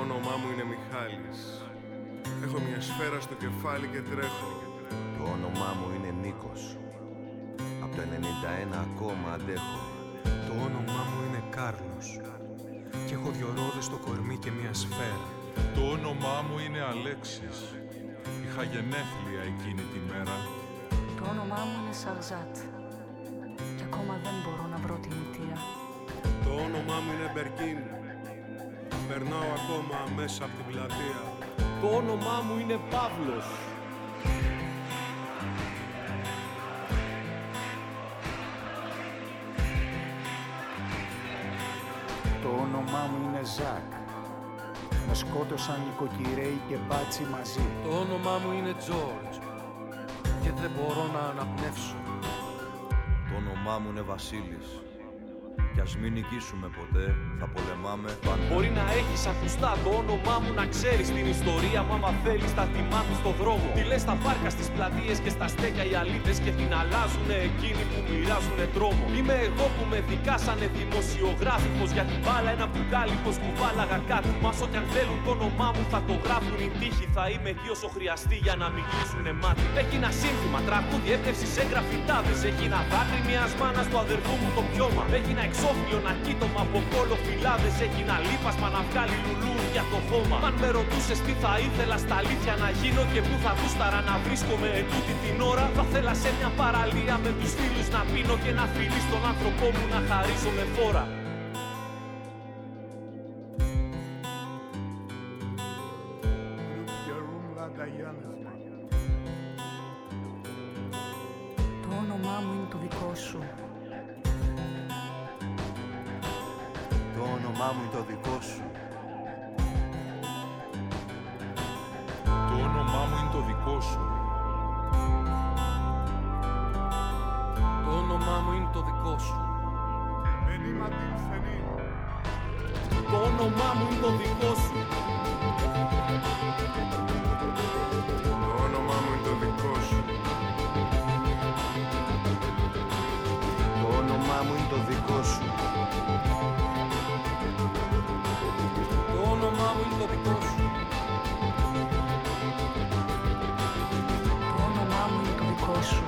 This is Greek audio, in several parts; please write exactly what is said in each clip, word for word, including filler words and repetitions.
όνομά μου είναι Μιχάλης. Έχω μια σφαίρα στο κεφάλι και τρέχω. Το όνομά μου είναι Νίκος. Απ' το ενενήντα ένα ακόμα αντέχω. Το όνομά μου είναι Κάρλος. Και έχω δυο ρόδες στο κορμί και μια σφαίρα. Το όνομά μου είναι Αλέξης. Είχα γενέθλια εκείνη τη μέρα. Το όνομά μου είναι Σαρζάτ. Και ακόμα δεν μπορώ να βρω την αιτία. Το όνομά μου είναι Μπερκίν. Περνάω ακόμα μέσα από την πλατεία. Το όνομά μου είναι Παύλος. Το όνομά μου είναι Ζακ. Με σκότωσαν νοικοκυρέοι και μπάτσι μαζί. Το όνομά μου είναι Τζόρτζ. Και δεν μπορώ να αναπνεύσω. Το όνομά μου είναι Βασίλης. Κι ας μην νικήσουμε ποτέ, θα πολεμάμε πάντα. Μπορεί να έχεις ακουστά το όνομά μου, να ξέρεις την ιστορία μου. Άμα θέλεις τα τιμά στο δρόμο. Τι λες στα πάρκα, στις πλατείες και στα στέκια οι αλήτες. Και την αλλάζουνε εκείνοι που μοιράζουνε τρόμο. Είμαι εγώ που με δικάσανε δημοσιογράφικος. Για την μπάλα ένα μπουκάλι πως κουβάλαγα κάτι. Μα ό,τι αν θέλουν το όνομά μου θα το γράφουν οι τύχοι. Θα είμαι εκεί όσο χρειαστεί για να μην κλείσουνε μάτι. Έχει ένα σύνθημα, τραγούδι, έπτευση σε γραφιτάδες. Έχει ένα δάκρυ μιας μάνας του αδερφού μου το πιώμα. Έχει ένα εξώφυλλο, να κοίτωμα από κόλλο φυλάδες. Έχει ένα λίπασμα να βγάλει λουλούδια το χώμα. Αν με ρωτούσες τι θα ήθελα στα αλήθεια να γίνω και πού θα γούσταρα να βρίσκομαι ετούτη την ώρα, θα θέλα σε μια παραλία με τους φίλους να πίνω και να φιλείς τον άνθρωπό μου να χαρίζω με φόρα. Το όνομά μου είναι το δικό σου. Το όνομά μου είναι το δικό σου. Το όνομά μου είναι το δικό σου. Το όνομά μου είναι το δικό σου. Το όνομά μου είναι το δικό σου. Το όνομά μου είναι το δικό σου. Το όνομά μου είναι το δικό σου. Το όνομά μου είναι το δικό σου. Το όνομά μου είναι το δικό σου.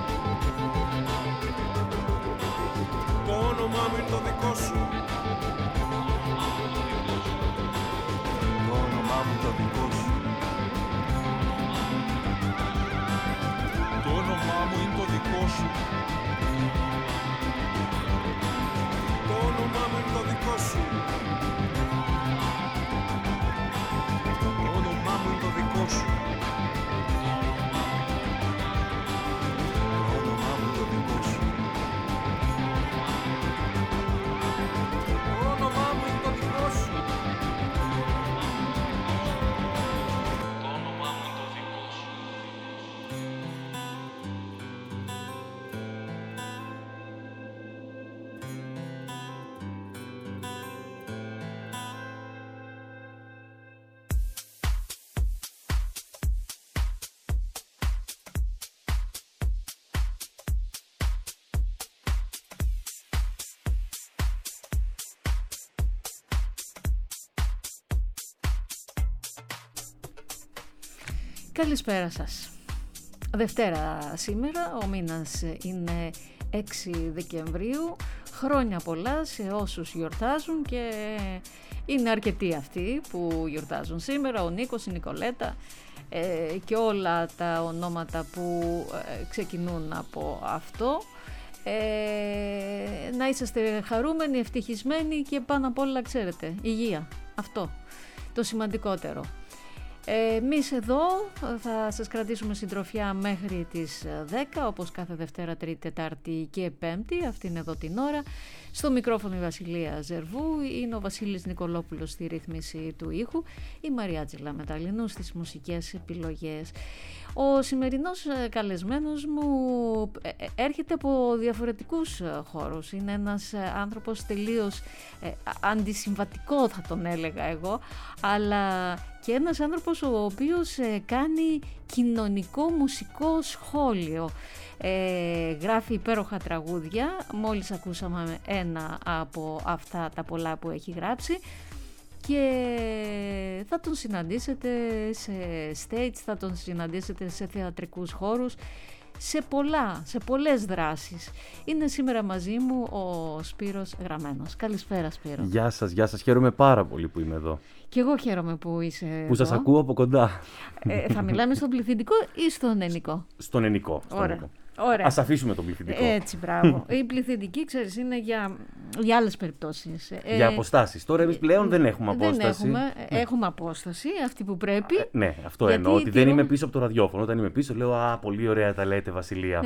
Το όνομά μου είναι το δικό σου. Το όνομά μου είναι το δικό σου. Το όνομά μου είναι το δικό σου. Το όνομά μου είναι το δικό σου. Το όνομά μου είναι το δικό σου. Το όνομά μου είναι το δικό σου. Το όνομά μου είναι το δικό σου. Το όνομά μου είναι το δικό σου. Καλησπέρα σας. Δευτέρα σήμερα, ο μήνας είναι έξι Δεκεμβρίου. Χρόνια πολλά σε όσους γιορτάζουν και είναι αρκετοί αυτοί που γιορτάζουν σήμερα. Ο Νίκος, η Νικολέτα ε, και όλα τα ονόματα που ε, ξεκινούν από αυτό. Ε, να είσαστε χαρούμενοι, ευτυχισμένοι και πάνω απ' όλα, ξέρετε, υγεία. Αυτό το σημαντικότερο. Εμείς εδώ θα σας κρατήσουμε συντροφιά μέχρι τις δέκα, όπως κάθε Δευτέρα, Τρίτη, Τετάρτη και Πέμπτη. Αυτή είναι εδώ την ώρα. Στο μικρόφωνο η Βασιλεία Ζερβού, είναι ο Βασίλης Νικολόπουλος στη ρύθμιση του ήχου, η Μαριάτζηλα Μεταλλινού στις μουσικές επιλογές. Ο σημερινός καλεσμένος μου έρχεται από διαφορετικούς χώρους. Είναι ένας άνθρωπος τελείως ε, αντισυμβατικό, θα τον έλεγα εγώ, αλλά και ένας άνθρωπος ο οποίος ε, κάνει κοινωνικό μουσικό σχόλιο. Ε, γράφει υπέροχα τραγούδια, μόλις ακούσαμε ένα από αυτά τα πολλά που έχει γράψει, και θα τον συναντήσετε σε stage, θα τον συναντήσετε σε θεατρικούς χώρους, σε πολλά, σε πολλές δράσεις. Είναι σήμερα μαζί μου ο Σπύρος Γραμμένος. Καλησπέρα, Σπύρο. Γεια σας, γεια σας. Χαίρομαι πάρα πολύ που είμαι εδώ. Και εγώ χαίρομαι που είσαι Που εδώ. σας ακούω από κοντά. Ε, θα μιλάμε στον πληθυντικό ή στον ενικό? Στον ενικό. Στον Ωραία. ενικό. Ωραία. Ας αφήσουμε τον πληθυντικό. Έτσι, μπράβο. Η πληθυντική, ξέρεις, είναι για, για άλλες περιπτώσεις. Για αποστάσεις. Τώρα εμείς πλέον δεν έχουμε Δεν απόσταση. έχουμε, Ναι. έχουμε απόσταση, αυτή που πρέπει. Ε, ναι, αυτό Γιατί εννοώ. Ότι δεν τηρούμε- είμαι πίσω από το ραδιόφωνο. Όταν είμαι πίσω λέω «Α, πολύ ωραία τα λέτε, Βασιλεία».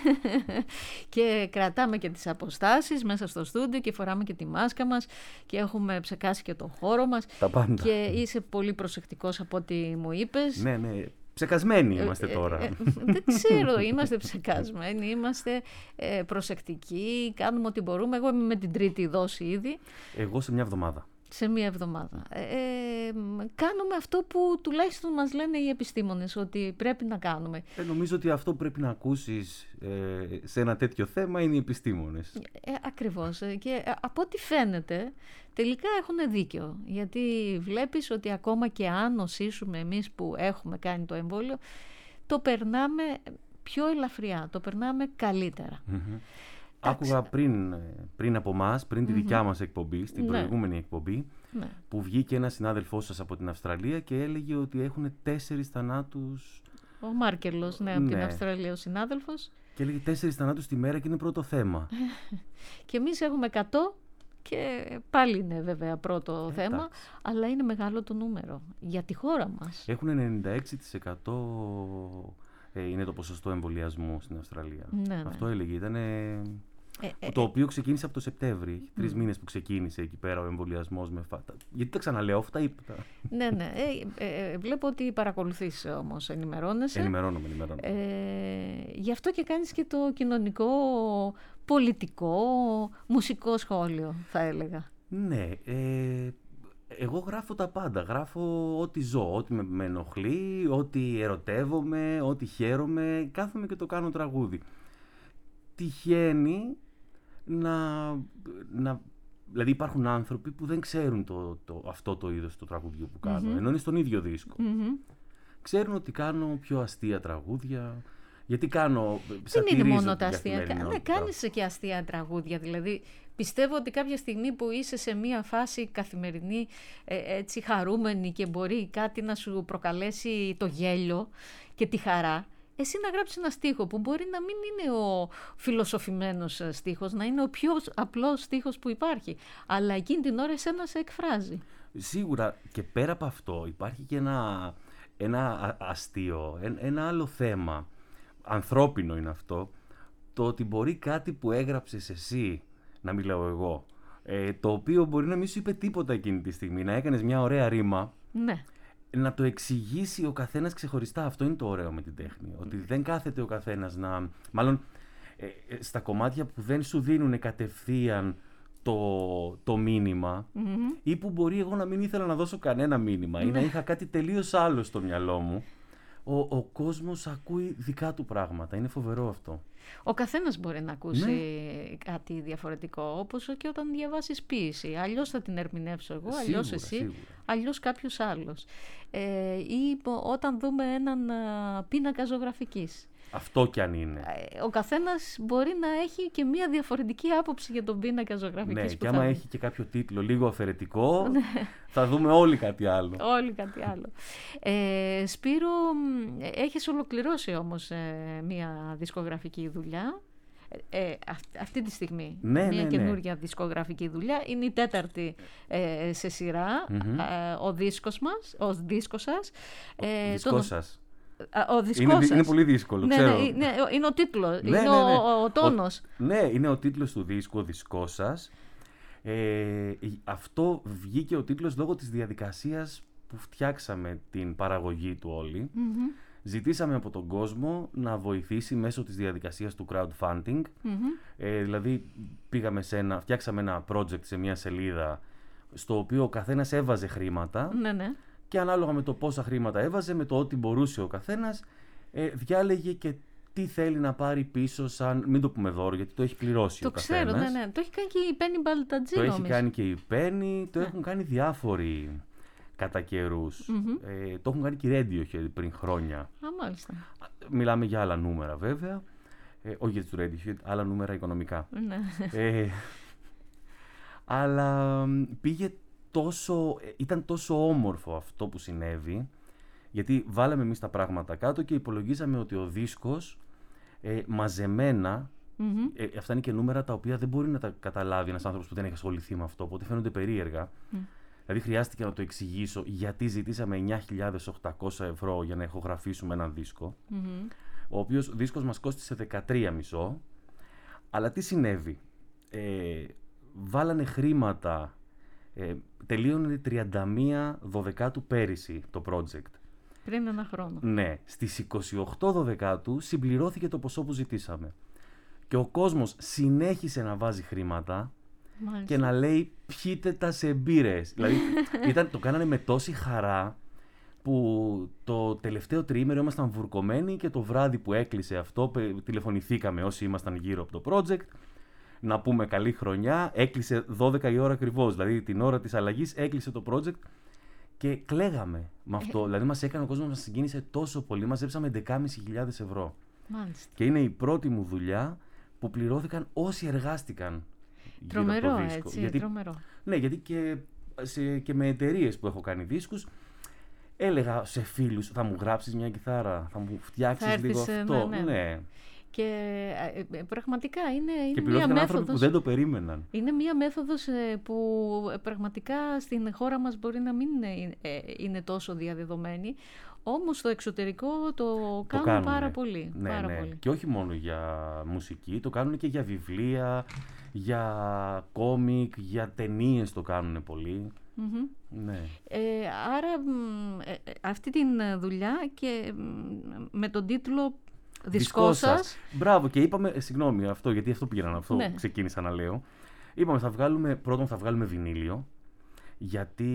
Και κρατάμε και τις αποστάσεις μέσα στο στούντιο και φοράμε και τη μάσκα μας και έχουμε ψεκάσει και το χώρο μας. Τα πάντα. Και είσαι πολύ προσεκτικός από ό,τι μου είπες. Ναι, ναι. Ψεκασμένοι είμαστε Ε, τώρα. ε, ε, δεν ξέρω, είμαστε ψεκασμένοι, είμαστε ε, προσεκτικοί, κάνουμε ό,τι μπορούμε. Εγώ είμαι με την τρίτη δόση ήδη, Εγώ σε μια εβδομάδα. σε μία εβδομάδα. Ε, ε, κάνουμε αυτό που τουλάχιστον μας λένε οι επιστήμονες ότι πρέπει να κάνουμε. Ε, νομίζω ότι αυτό που πρέπει να ακούσεις ε, σε ένα τέτοιο θέμα είναι οι επιστήμονες. Ε, ακριβώς. Ε, Και ε, από ό,τι φαίνεται, τελικά έχουν δίκιο. Γιατί βλέπεις ότι ακόμα και αν νοσήσουμε εμείς που έχουμε κάνει το εμβόλιο, το περνάμε πιο ελαφριά, το περνάμε καλύτερα. Μμμ. Άκουγα πριν, πριν από εμάς, πριν τη δικιά μας εκπομπή, στην Ναι. προηγούμενη εκπομπή, Ναι. που βγήκε ένας συνάδελφός σας από την Αυστραλία και έλεγε ότι έχουν τέσσερις θανάτους. Ο Μάρκελος, ναι, από την Ναι. Αυστραλία, ο συνάδελφος. Και έλεγε τέσσερις θανάτους τη μέρα και είναι πρώτο θέμα. Και εμείς έχουμε εκατό και πάλι είναι βέβαια πρώτο Ε, θέμα, εντάξει. αλλά είναι μεγάλο το νούμερο για τη χώρα μας. Έχουν ενενήντα έξι τοις εκατό ε, είναι το ποσοστό εμβολιασμού στην Αυστραλία. Ναι, ναι. Αυτό έλεγε. Ήταν. Ε, ε, Το οποίο ξεκίνησε από το Σεπτέμβρη. Έχει τρεις μήνες που ξεκίνησε εκεί πέρα ο εμβολιασμός με φάτα. Γιατί τα ξαναλέω, αυτά είπα. ναι, ναι. Ε, ε, ε, βλέπω ότι παρακολουθείς όμως, ενημερώνεσαι. Ενημερώνομαι, ενημερώνομαι. Ε, γι' αυτό και κάνεις και το κοινωνικό, πολιτικό, μουσικό σχόλιο, θα έλεγα. Ναι, ε, εγώ γράφω τα πάντα. Γράφω ό,τι ζω, ό,τι με, με ενοχλεί, ό,τι ερωτεύομαι, ό,τι χαίρομαι. Κάθομαι και το κάνω τραγούδι. Τυχαίνει να, να... Δηλαδή υπάρχουν άνθρωποι που δεν ξέρουν το, το, αυτό το είδος του τραγουδιού που κάνω, Μμμ. ενώ είναι στον ίδιο δίσκο. Μμμ. Ξέρουν ότι κάνω πιο αστεία τραγούδια, γιατί κάνω... Δεν είναι σατυρίζω μόνο την τα αστεία. Ναι, καθημερινότητα. κάνεις και αστεία τραγούδια. Δηλαδή, πιστεύω ότι κάποια στιγμή που είσαι σε μία φάση καθημερινή, ε, έτσι χαρούμενη και μπορεί κάτι να σου προκαλέσει το γέλιο και τη χαρά, εσύ να γράψεις ένα στίχο που μπορεί να μην είναι ο φιλοσοφημένος στίχος, να είναι ο πιο απλός στίχος που υπάρχει. Αλλά εκείνη την ώρα εσένα σε εκφράζει. Σίγουρα, και πέρα από αυτό υπάρχει και ένα, ένα α- αστείο, ένα, ένα άλλο θέμα, ανθρώπινο είναι αυτό, το ότι μπορεί κάτι που έγραψες εσύ, να μιλάω εγώ, ε, το οποίο μπορεί να μην σου είπε τίποτα εκείνη τη στιγμή, να έκανες μια ωραία ρήμα, Ναι. να το εξηγήσει ο καθένας ξεχωριστά. Αυτό είναι το ωραίο με την τέχνη, ότι δεν κάθεται ο καθένας να... Μάλλον, ε, ε, στα κομμάτια που δεν σου δίνουν κατευθείαν το, το μήνυμα, Μμμ. ή που μπορεί εγώ να μην ήθελα να δώσω κανένα μήνυμα ή να είχα κάτι τελείως άλλο στο μυαλό μου, ο, ο κόσμος ακούει δικά του πράγματα. Είναι φοβερό αυτό. Ο καθένας μπορεί να ακούσει κάτι διαφορετικό, όπως και όταν διαβάσεις ποίηση. Αλλιώς θα την ερμηνεύσω εγώ, αλλιώς Σίγουρα, εσύ, σίγουρα. αλλιώς κάποιος άλλος. Ε, ή πο- όταν δούμε έναν α, πίνακα ζωγραφικής. Αυτό κι αν είναι. Ε, Ο καθένας μπορεί να έχει και μία διαφορετική άποψη για τον πίνακα ζωγραφικής. Ναι, που και θα άμα δει. έχει και κάποιο τίτλο λίγο αφαιρετικό, θα δούμε όλοι κάτι άλλο. Όλοι κάτι άλλο. Ε, Σπύρο, μ, έχεις ολοκληρώσει όμως ε, μία δισκογραφική δουλειά. Ε, ε, αυ- αυτή τη στιγμή. Ναι, μία ναι, ναι. καινούργια δισκογραφική δουλειά. Είναι η τέταρτη ε, σε σειρά. Μμμ. ε, ο δίσκος μας, ο δίσκος σας. Ε, Δικό τον- σας. Α, ο δίσκος Είναι, δυ- σας. είναι πολύ δύσκολο, Ναι, ξέρω. ναι, είναι, είναι ο τίτλος, Ναι, είναι ναι, ο, ναι. ο, ο τόνος. Ναι, είναι ο τίτλος του δίσκου, ο δίσκος σας. Ε, αυτό βγήκε ο τίτλος λόγω της διαδικασίας που φτιάξαμε την παραγωγή του όλοι. Μμμ, Ζητήσαμε από τον κόσμο να βοηθήσει μέσω της διαδικασίας του crowdfunding. μμμ. Ε, δηλαδή πήγαμε σε ένα, φτιάξαμε ένα project σε μια σελίδα στο οποίο ο καθένας έβαζε χρήματα Ναι, ναι. και ανάλογα με το πόσα χρήματα έβαζε, με το ό,τι μπορούσε ο καθένας, ε, διάλεγε και τι θέλει να πάρει πίσω σαν, μην το πούμε δώρο γιατί το έχει πληρώσει το ο καθένας. Το ξέρω, ναι, ναι. Το έχει κάνει και η Penny Baltadji, Το νομίζω. έχει κάνει και η Penny, το ναι. έχουν κάνει διάφοροι κατά καιρούς. Mm-hmm. Ε, το έχουν κάνει και η Radiohead πριν χρόνια. Α, μάλιστα. Μιλάμε για άλλα νούμερα βέβαια. Ε, όχι για τους Radiohead, άλλα νούμερα οικονομικά. Ναι. Ε, αλλά πήγε τόσο, ήταν τόσο όμορφο αυτό που συνέβη, γιατί βάλαμε εμείς τα πράγματα κάτω και υπολογίζαμε ότι ο δίσκος ε, μαζεμένα, mm-hmm. ε, αυτά είναι και νούμερα τα οποία δεν μπορεί να τα καταλάβει ένας άνθρωπος που δεν έχει ασχοληθεί με αυτό, οπότε φαίνονται περίεργα. Mm. Δηλαδή χρειάστηκε να το εξηγήσω γιατί ζητήσαμε εννιά χιλιάδες οκτακόσια ευρώ για να ηχογραφήσουμε έναν δίσκο, mm-hmm. ο οποίος δίσκος μας κόστισε δεκατρία κόμμα πέντε, αλλά τι συνέβη. Ε, βάλανε χρήματα, ε, τελείωνε τριάντα μία Δωδεκάτου πέρυσι το project. Πριν ένα χρόνο. Ναι, στις είκοσι οκτώ Δωδεκάτου συμπληρώθηκε το ποσό που ζητήσαμε. Και ο κόσμος συνέχισε να βάζει χρήματα. Μάλιστα. Και να λέει πιείτε τα σε μπύρες. Δηλαδή ήταν, το κάνανε με τόση χαρά που το τελευταίο τριήμερο ήμασταν βουρκωμένοι και το βράδυ που έκλεισε αυτό τηλεφωνηθήκαμε όσοι ήμασταν γύρω από το project να πούμε καλή χρονιά. Έκλεισε δώδεκα η ώρα ακριβώς, δηλαδή την ώρα της αλλαγής έκλεισε το project και κλαίγαμε με αυτό. Ε. Δηλαδή μας έκανε ο κόσμος, μας συγκίνησε τόσο πολύ, μαζέψαμε έντεκα χιλιάδες πεντακόσια ευρώ. Μάλιστα. Και είναι η πρώτη μου δουλειά που πληρώθηκαν όσοι εργάστηκαν. Τρομερό, έτσι, γιατί, τρομερό. Ναι, γιατί και, σε, και με εταιρείες που έχω κάνει δίσκους, έλεγα σε φίλους, θα μου γράψεις μια κιθάρα, θα μου φτιάξεις θα λίγο έρθεις, αυτό. Ναι, ναι. ναι. Και ε, πραγματικά είναι, είναι και μια μέθοδος... άνθρωποι που δεν το περίμεναν. Είναι μια μέθοδος ε, που πραγματικά στην χώρα μας μπορεί να μην είναι, ε, είναι τόσο διαδεδομένη, όμως στο εξωτερικό το, το κάνουν κάνουνε. πάρα πολύ. Ναι, πάρα ναι. πολύ. Και όχι μόνο για μουσική, το κάνουν και για βιβλία, για κόμικ, για ταινίες το κάνουν πολύ. Mm-hmm. Ναι. Ε, άρα ε, αυτή την δουλειά και με τον τίτλο Δισκόσας. Μπράβο, και είπαμε, συγγνώμη αυτό, γιατί αυτό πήγαινα, αυτό ναι. ξεκίνησα να λέω. Είπαμε, θα βγάλουμε, πρώτον θα βγάλουμε βινίλιο, γιατί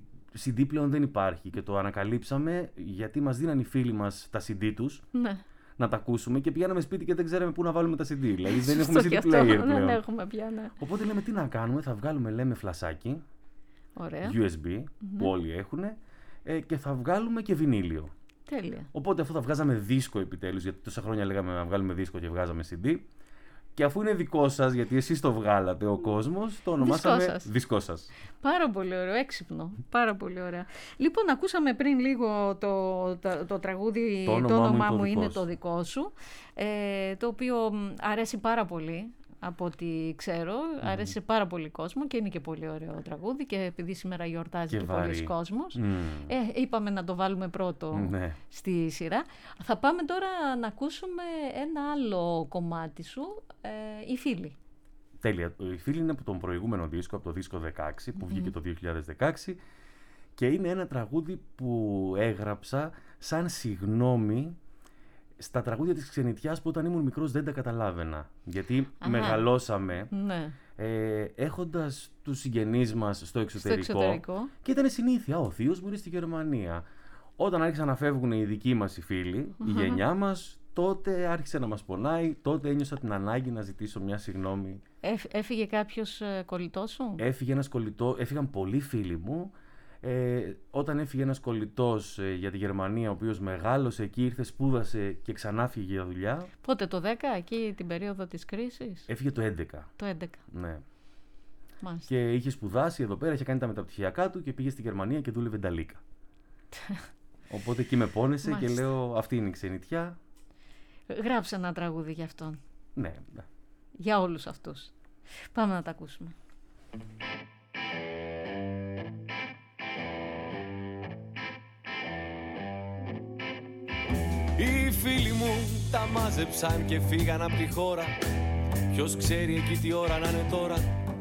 σι ντι πλέον δεν υπάρχει και το ανακαλύψαμε γιατί μας δίναν οι φίλοι μας τα σι ντι τους. Ναι. Να τα ακούσουμε και πηγαίναμε σπίτι και δεν ξέραμε πού να βάλουμε τα σι ντι. Δηλαδή δεν έχουμε σι ντι player πλέον. Δεν έχουμε πια, ναι. Οπότε λέμε τι να κάνουμε, θα βγάλουμε λέμε φλασάκι, ωραία. γιου ες μπι mm-hmm. που όλοι έχουν ε, και θα βγάλουμε και βινίλιο. Τέλεια. Οπότε αφού θα βγάζαμε δίσκο επιτέλους, γιατί τόσα χρόνια λέγαμε να βγάλουμε δίσκο και βγάζαμε σι ντι, και αφού είναι δικό σας, γιατί εσείς το βγάλατε ο κόσμος, το ονομάσαμε δίσκο σας. Πάρα πολύ ωραίο, έξυπνο. Πάρα πολύ ωραία. Λοιπόν, ακούσαμε πριν λίγο το, το, το τραγούδι «Το όνομά, το όνομά μου, μου είναι το δικό σου», ε, το οποίο αρέσει πάρα πολύ. Από ό,τι ξέρω, mm. άρεσε πάρα πολύ κόσμο και είναι και πολύ ωραίο τραγούδι και επειδή σήμερα γιορτάζει και, και πολλοί κόσμος, mm. ε, είπαμε να το βάλουμε πρώτο mm. στη σειρά. Θα πάμε τώρα να ακούσουμε ένα άλλο κομμάτι σου, ε, «Οι Φίλοι». Τέλεια. «Οι Φίλοι» είναι από τον προηγούμενο δίσκο, από το δίσκο δεκαέξι, που mm. βγήκε το δύο χιλιάδες δεκαέξι και είναι ένα τραγούδι που έγραψα σαν συγγνώμη στα τραγούδια της ξενιτιάς που όταν ήμουν μικρός δεν τα καταλάβαινα. Γιατί Αχα. μεγαλώσαμε ναι. ε, έχοντας τους συγγενείς μας στο εξωτερικό, στο εξωτερικό και ήταν συνήθεια. Ο θείος μου είναι στη Γερμανία. Όταν άρχισαν να φεύγουν οι δικοί μας οι φίλοι, uh-huh. η γενιά μας, τότε άρχισε να μας πονάει, τότε ένιωσα την ανάγκη να ζητήσω μια συγγνώμη. Έφ, έφυγε κάποιος ε, κολλητός σου? Έφυγε ένας κολλητός, έφυγαν πολλοί φίλοι μου. Ε, όταν έφυγε ένας κολλητός ε, για τη Γερμανία, ο οποίος μεγάλωσε εκεί, ήρθε, σπούδασε και ξανά φύγε για δουλειά. Πότε, το δέκα, εκεί την περίοδο της κρίσης? Έφυγε το έντεκα. Το έντεκα. Ναι. Μάλιστα. Και είχε σπουδάσει εδώ πέρα, είχε κάνει τα μεταπτυχιακά του και πήγε στη Γερμανία και δούλευε νταλίκα. Οπότε εκεί με πόνεσε Μάλιστα. και λέω αυτή είναι η ξενιτιά. Γράψε ένα τραγούδι για αυτόν. Ναι, ναι. Για όλους αυτούς. Πάμε να τα ακούσουμε. Οι φίλοι μου τα μάζεψαν και φύγαν από τη χώρα. Ποιος ξέρει εκεί τι ώρα να είναι τώρα.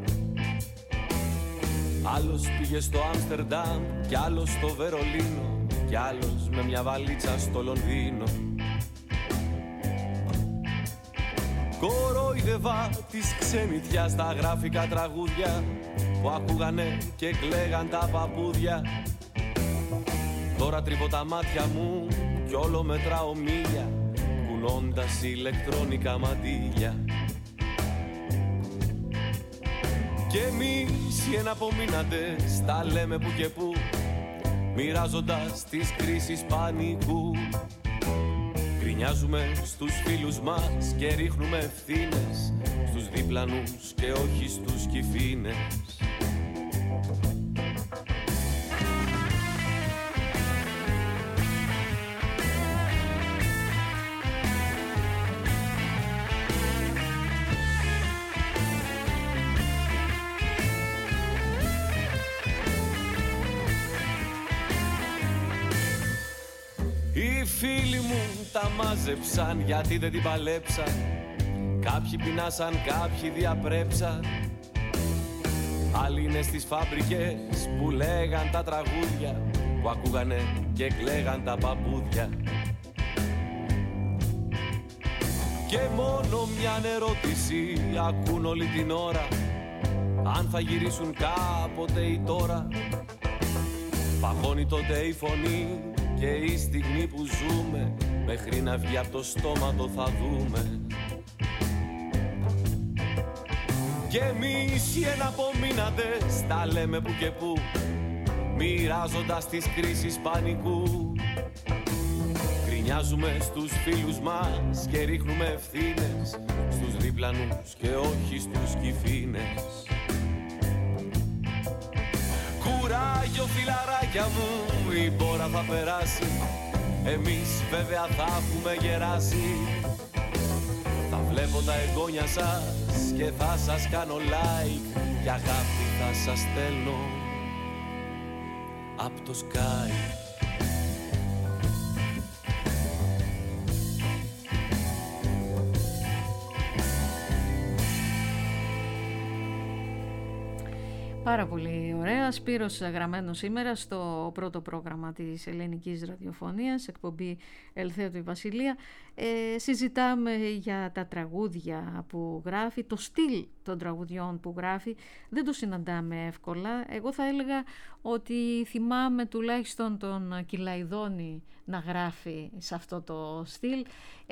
Άλλος πήγε στο Άμστερνταμ κι άλλος στο Βερολίνο κι άλλος με μια βαλίτσα στο Λονδίνο. Κορόιδευα της ξενιτιάς τα γράφικα τραγούδια που ακούγανε και κλαίγαν τα παππούδια. Τώρα τρίβω τα μάτια μου κι όλο μετράω μίλια. κουνώντας ηλεκτρονικά μαντήλια. Κι εμείς οι εναπομείναντες τα λέμε που και που, μοιράζοντας τις κρίσεις πανικού. Γκρινιάζουμε στους φίλους μας και ρίχνουμε ευθύνες στους δίπλανους και όχι στους κυφίνες. Οι φίλοι μου τα μάζεψαν γιατί δεν την παλέψαν. Κάποιοι πεινάσαν, κάποιοι διαπρέψαν. Άλλοι είναι στις φάμπρικες που λέγαν τα τραγούδια, που ακούγανε και κλαίγαν τα παππούδια. Και μόνο μια ερώτηση ακούν όλη την ώρα, αν θα γυρίσουν κάποτε ή τώρα. Παγώνει τότε η φωνή και η στιγμή που ζούμε, μέχρι να βγει από το στόμα το θα δούμε. Κι εμείς οι εναπομείναντες τα λέμε που και που, μοιράζοντας τις κρίσεις πανικού. Γκρινιάζουμε στους φίλους μας και ρίχνουμε ευθύνες στους δίπλανους και όχι στους κυφίνες. Κουράγιο φιλαράκια μου, η πόρα θα περάσει, εμείς βέβαια θα έχουμε γεράσει. Θα βλέπω τα εγγόνια σας και θα σας κάνω like, και αγάπη θα σας στέλνω απ' το Skype. Πάρα πολύ ωραία. Σπύρος γραμμένος σήμερα στο πρώτο πρόγραμμα της ελληνικής ραδιοφωνίας, εκπομπή Ελθέω τη Βασιλεία. Ε, συζητάμε για τα τραγούδια που γράφει, το στυλ των τραγουδιών που γράφει. Δεν το συναντάμε εύκολα. Εγώ θα έλεγα ότι θυμάμαι τουλάχιστον τον Κυλαϊδόνη να γράφει σε αυτό το στυλ.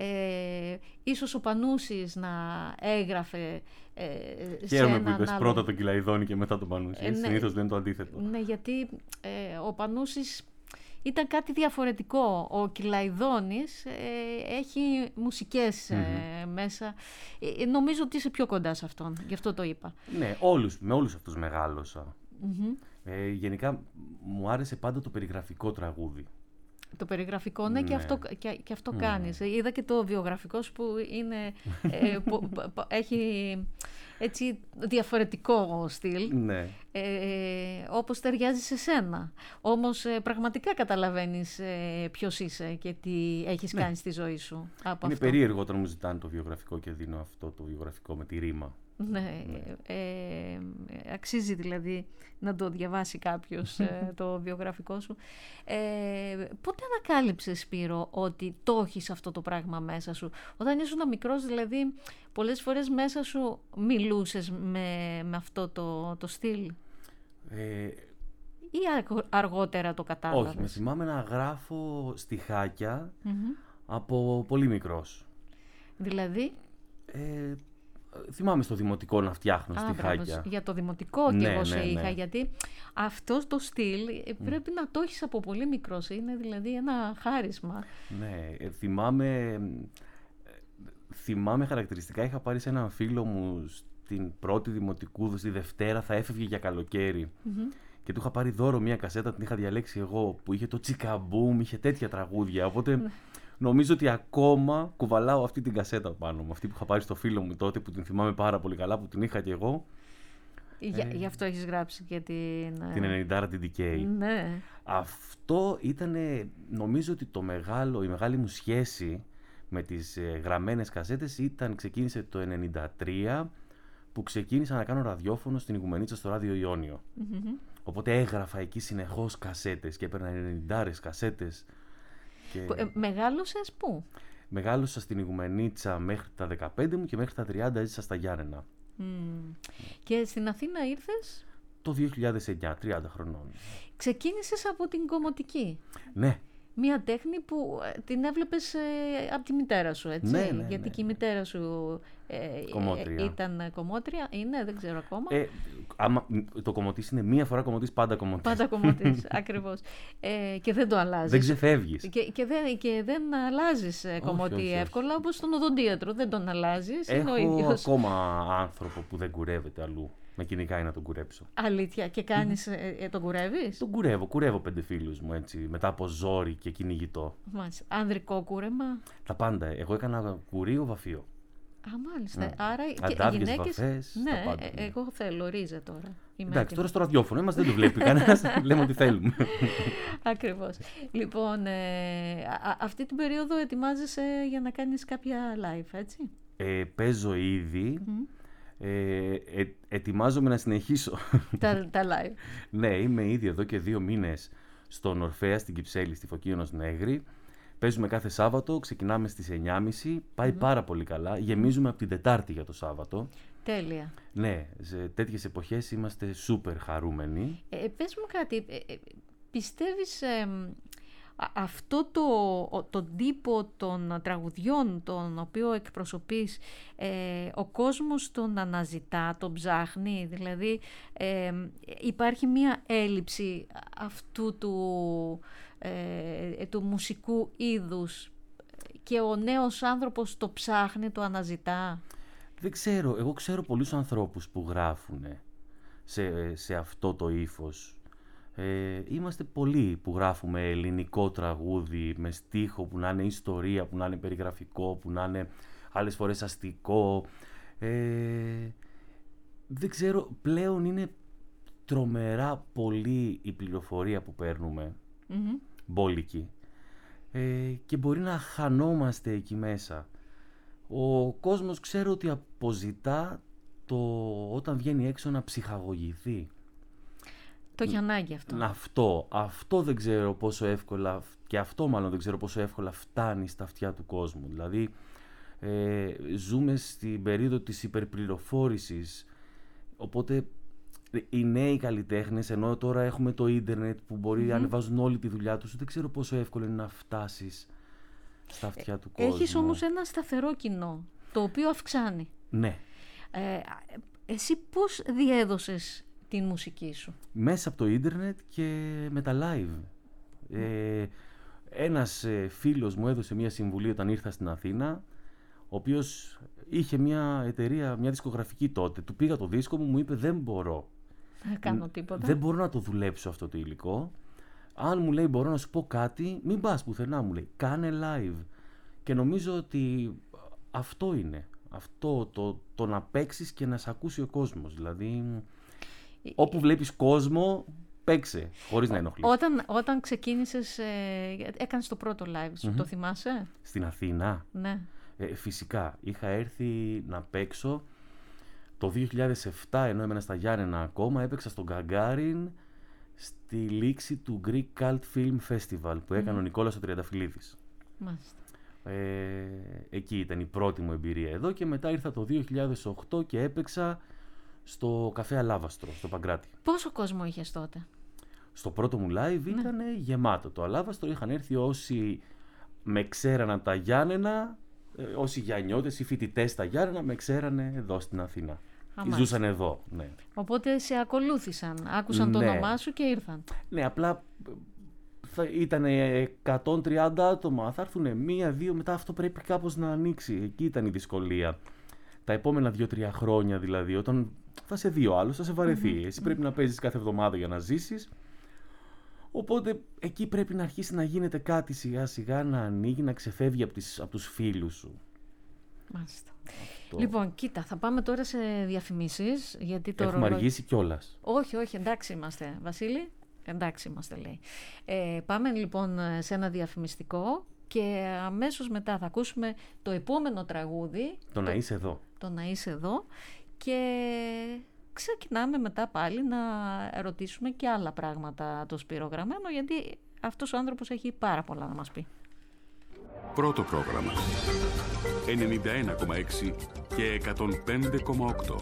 Ε, ίσως ο Πανούσης να έγραφε ε, σε Χαίρομαι έναν που είπες άλλο... πρώτα τον Κυλαϊδόνη και μετά τον Πανούση. Ε, ναι, συνήθως δεν είναι το αντίθετο. Ναι, γιατί ε, ο Πανούσης ήταν κάτι διαφορετικό. Ο Κυλαϊδόνης ε, έχει μουσικές ε, mm-hmm. μέσα. Ε, νομίζω ότι είσαι πιο κοντά σε αυτόν, γι' αυτό το είπα. Ναι, όλους, με όλους αυτούς μεγάλωσα. Mm-hmm. Ε, γενικά μου άρεσε πάντα το περιγραφικό τραγούδι. Το περιγραφικό, ναι, ναι. Και αυτό, και, και αυτό mm. κάνεις. Είδα και το βιογραφικό σου που είναι, ε, που, που, έχει έτσι διαφορετικό στυλ, ναι. ε, όπως ταιριάζει σε σένα. Όμως ε, πραγματικά καταλαβαίνεις ε, ποιος είσαι και τι έχεις ναι. κάνει στη ζωή σου. Από είναι αυτό. περίεργο όταν μου ζητάνε το βιογραφικό και δίνω αυτό το βιογραφικό με τη ρήμα. Ναι, ε, ε, αξίζει δηλαδή να το διαβάσει κάποιος ε, το βιογραφικό σου. Ε, πότε ανακάλυψες, Σπύρο, ότι το έχεις αυτό το πράγμα μέσα σου? Όταν ήσουν μικρός, δηλαδή, πολλές φορές μέσα σου μιλούσες με, με αυτό το, το στυλ ε, ή αργότερα το κατάλαβες? Όχι, με θυμάμαι να γράφω στιχάκια mm-hmm. από πολύ μικρός. Δηλαδή? Ε, θυμάμαι στο δημοτικό να φτιάχνω Α, στιχάκια. Μπράβο, για το δημοτικό ναι, και εγώ ναι, σε ναι. είχα, γιατί αυτό το στυλ πρέπει mm. να το έχεις από πολύ μικρός, είναι δηλαδή ένα χάρισμα. Ναι, ε, θυμάμαι, θυμάμαι χαρακτηριστικά, είχα πάρει σε έναν φίλο μου στην πρώτη δημοτικού, στη Δευτέρα θα έφευγε για καλοκαίρι mm-hmm. και του είχα πάρει δώρο μια κασέτα, την είχα διαλέξει εγώ, που είχε το Τσικαμπούμ, είχε τέτοια τραγούδια, οπότε... Νομίζω ότι ακόμα κουβαλάω αυτή την κασέτα πάνω μου, αυτή που είχα πάρει στο φίλο μου τότε, που την θυμάμαι πάρα πολύ καλά, που την είχα και εγώ. Για, ε, γι' αυτό έχεις γράψει και την... Την ενενήντα την ντι κέι. Ναι. Αυτό ήταν, νομίζω ότι το μεγάλο, η μεγάλη μου σχέση με τις ε, γραμμένες κασέτες ήταν, ξεκίνησε το ενενήντα τρία, που ξεκίνησα να κάνω ραδιόφωνο στην Ηγουμενίτσα στο Ράδιο Ιόνιο. Mm-hmm. Οπότε έγραφα εκεί συνεχώς κασέτες και έπαιρνα ενενηντάρες κασέτες. Και... Ε, μεγάλωσες πού? Μεγάλωσα στην Ηγουμενίτσα μέχρι τα δεκαπέντε μου και μέχρι τα τριάντα έζησα στα Γιάννενα. Mm. Και στην Αθήνα ήρθες? Το δύο χιλιάδες εννιά, τριάντα χρονών. Ξεκίνησες από την Κομμωτική. Ναι. Μία τέχνη που την έβλεπες ε, από τη μητέρα σου, έτσι. Ναι, ναι, Γιατί ναι. και η μητέρα σου ε, Κομμότρια. ε, ήταν κομμότρια. Είναι, δεν ξέρω ακόμα. Ε, άμα, το κομμωτής είναι μία φορά κομμωτής, πάντα κομμωτής. Πάντα κομμωτής, ακριβώς. Ε, και δεν το αλλάζεις. Δεν ξεφεύγεις. Και, και, δεν, και δεν αλλάζεις κομμωτή όχι, όχι. εύκολα, όπως στον οδοντίατρο. Δεν τον αλλάζεις, είναι ο Έχω ίδιος. ακόμα άνθρωπο που δεν κουρεύεται αλλού. Με κυνηγάει να τον κουρέψω. Αλήθεια. Και κάνεις, ε, ε, τον κουρεύεις? Τον κουρεύω, κουρεύω πέντε φίλους μου έτσι, μετά από ζόρι και κυνηγητό. Μάλιστα. Ανδρικό κούρεμα. Τα πάντα. Εγώ έκανα κουρίο βαφείο. Α, μάλιστα. Ναι. Άρα και οι Αντάβιες, γυναίκες. βαφές, τα Ναι, πάντα, ε, ναι. εγώ θέλω ρίζα τώρα. Είμαι Εντάξει, έτοιμη. τώρα στο ραδιόφωνο είμαστε, δεν το βλέπει κανένας. Λέμε ό,τι θέλουμε. Ακριβώς. Λοιπόν, ε, α, αυτή την περίοδο ετοιμάζεσαι για να κάνεις κάποια live, έτσι. Ε, παίζω ήδη. Mm. Ε, ε, ετοιμάζομαι να συνεχίσω. τα, τα live. Ναι, είμαι ήδη εδώ και δύο μήνες στον Ορφέα, στην Κυψέλη, στη Φωκίωνος Νέγρη. Παίζουμε κάθε Σάββατο, ξεκινάμε στις εννιά και μισή. Πάει mm. πάρα πολύ καλά. Γεμίζουμε από την Τετάρτη για το Σάββατο. Τέλεια. Ναι, σε τέτοιες εποχές είμαστε σούπερ χαρούμενοι. Ε, πες μου κάτι, ε, ε, πιστεύεις ε, α, αυτό το, ο, τον τύπο των τραγουδιών τον οποίο εκπροσωπείς, ε, ο κόσμος τον αναζητά, τον ψάχνει, δηλαδή ε, υπάρχει μία έλλειψη αυτού του, ε, του μουσικού είδους και ο νέος άνθρωπος το ψάχνει, το αναζητά? Δεν ξέρω, εγώ ξέρω πολλούς ανθρώπους που γράφουν σε, σε αυτό το ύφος. Ε, είμαστε πολλοί που γράφουμε ελληνικό τραγούδι με στίχο που να είναι ιστορία, που να είναι περιγραφικό, που να είναι άλλες φορές αστικό. Ε, δεν ξέρω, πλέον είναι τρομερά πολύ η πληροφορία που παίρνουμε, Mm-hmm. μπόλικη, ε, και μπορεί να χανόμαστε εκεί μέσα. Ο κόσμος ξέρω ότι αποζητά το όταν βγαίνει έξω να ψυχαγωγηθεί. Το έχει ανάγκη αυτό. Αυτό, αυτό δεν ξέρω πόσο εύκολα, και αυτό μάλλον δεν ξέρω πόσο εύκολα φτάνει στα αυτιά του κόσμου. Δηλαδή, ε, ζούμε στην περίοδο της υπερπληροφόρησης, οπότε οι νέοι καλλιτέχνες, ενώ τώρα έχουμε το ίντερνετ που μπορεί να mm-hmm. ανεβάζουν όλη τη δουλειά τους, δεν ξέρω πόσο εύκολο είναι να φτάσεις στα αυτιά του κόσμου. Έχεις όμως ένα σταθερό κοινό, το οποίο αυξάνει. Ναι. Ε, εσύ πώς διέδωσες την μουσική σου? Μέσα από το ίντερνετ και με τα live. Ε, ένας ε, φίλος μου έδωσε μια συμβουλή όταν ήρθα στην Αθήνα, ο οποίος είχε μια εταιρεία, μια δισκογραφική τότε. Του πήγα το δίσκο μου, μου είπε δεν μπορώ. Δεν κάνω τίποτα. Δεν μπορώ να το δουλέψω αυτό το υλικό. Αν μου λέει μπορώ να σου πω κάτι, μην πας πουθενά, μου λέει. Κάνε live. Και νομίζω ότι αυτό είναι. Αυτό το, το να παίξεις και να σε ακούσει ο κόσμος. Δηλαδή, όπου βλέπεις κόσμο, παίξε, χωρίς να ενοχλείς. Όταν, όταν ξεκίνησες, ε, έκανες το πρώτο live σου, mm-hmm. το θυμάσαι? Στην Αθήνα. Ναι. Ε, φυσικά. Είχα έρθει να παίξω το δύο χιλιάδες επτά, ενώ έμενα στα Γιάννενα ακόμα, έπαιξα στον Γκαγκάριν στη λήξη του Greek Cult Film Festival που έκανε mm. ο Νικόλας ο Τριανταφυλλίδης. Μάλιστα. Ε, εκεί ήταν η πρώτη μου εμπειρία εδώ και μετά ήρθα το δύο χιλιάδες οκτώ και έπαιξα στο καφέ Αλάβαστρο, στο Παγκράτη. Πόσο κόσμο είχες τότε? Στο πρώτο μου live ναι. ήταν γεμάτο το Αλάβαστρο, είχαν έρθει όσοι με ξέραν από τα Γιάννενα, όσοι γιαννιώτες ή φοιτητές στα Γιάννενα με ξέρανε εδώ στην Αθήνα. Α, ζούσαν εδώ, ναι. Οπότε σε ακολούθησαν, άκουσαν ναι. το όνομά σου και ήρθαν. Ναι, απλά ήταν εκατόν τριάντα άτομα, θα έρθουν μία, δύο, μετά αυτό πρέπει κάπως να ανοίξει. Εκεί ήταν η δυσκολία. Τα επόμενα δύο τρία χρόνια δηλαδή, όταν θα σε δει ο άλλος, θα σε βαρεθεί. Mm-hmm. Εσύ πρέπει να παίζεις κάθε εβδομάδα για να ζήσεις. Οπότε εκεί πρέπει να αρχίσει να γίνεται κάτι σιγά σιγά, να ανοίγει, να ξεφεύγει από, τις, από τους φίλους σου. Μάλιστα. Αυτό. Λοιπόν, κοίτα, θα πάμε τώρα σε διαφημίσεις. Γιατί το Έχουμε ρολο... αργήσει κιόλας. Όχι, όχι, εντάξει είμαστε. Βασίλη, εντάξει είμαστε λέει. Ε, πάμε λοιπόν σε ένα διαφημιστικό και αμέσως μετά θα ακούσουμε το επόμενο τραγούδι. Το, το να είσαι εδώ. Το να είσαι εδώ και... ξεκινάμε μετά πάλι να ρωτήσουμε και άλλα πράγματα το Σπύρο Γραμμένο, γιατί αυτός ο άνθρωπος έχει πάρα πολλά να μας πει. Πρώτο πρόγραμμα ενενήντα ένα κόμμα έξι και εκατόν πέντε κόμμα οκτώ.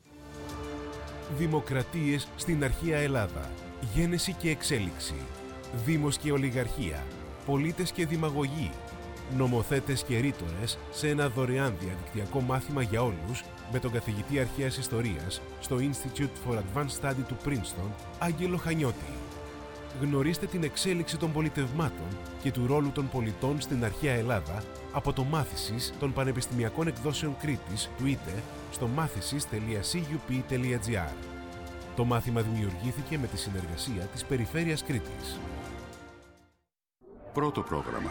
Δημοκρατίες στην αρχαία Ελλάδα. Γένεση και εξέλιξη. Δήμος και ολιγαρχία, πολίτες και δημαγωγοί, νομοθέτες και ρήτορες σε ένα δωρεάν διαδικτυακό μάθημα για όλους με τον καθηγητή αρχαίας ιστορίας στο Institute for Advanced Study του Princeton, Άγγελο Χανιώτη. Γνωρίστε την εξέλιξη των πολιτευμάτων και του ρόλου των πολιτών στην αρχαία Ελλάδα από το Μάθησης των Πανεπιστημιακών Εκδόσεων Κρήτης του ΙΤΕ στο μάθησης τελεία σι γιου πι τελεία τζι άρ. Το μάθημα δημιουργήθηκε με τη συνεργασία της Περιφέρειας Κρήτης. Πρώτο πρόγραμμα.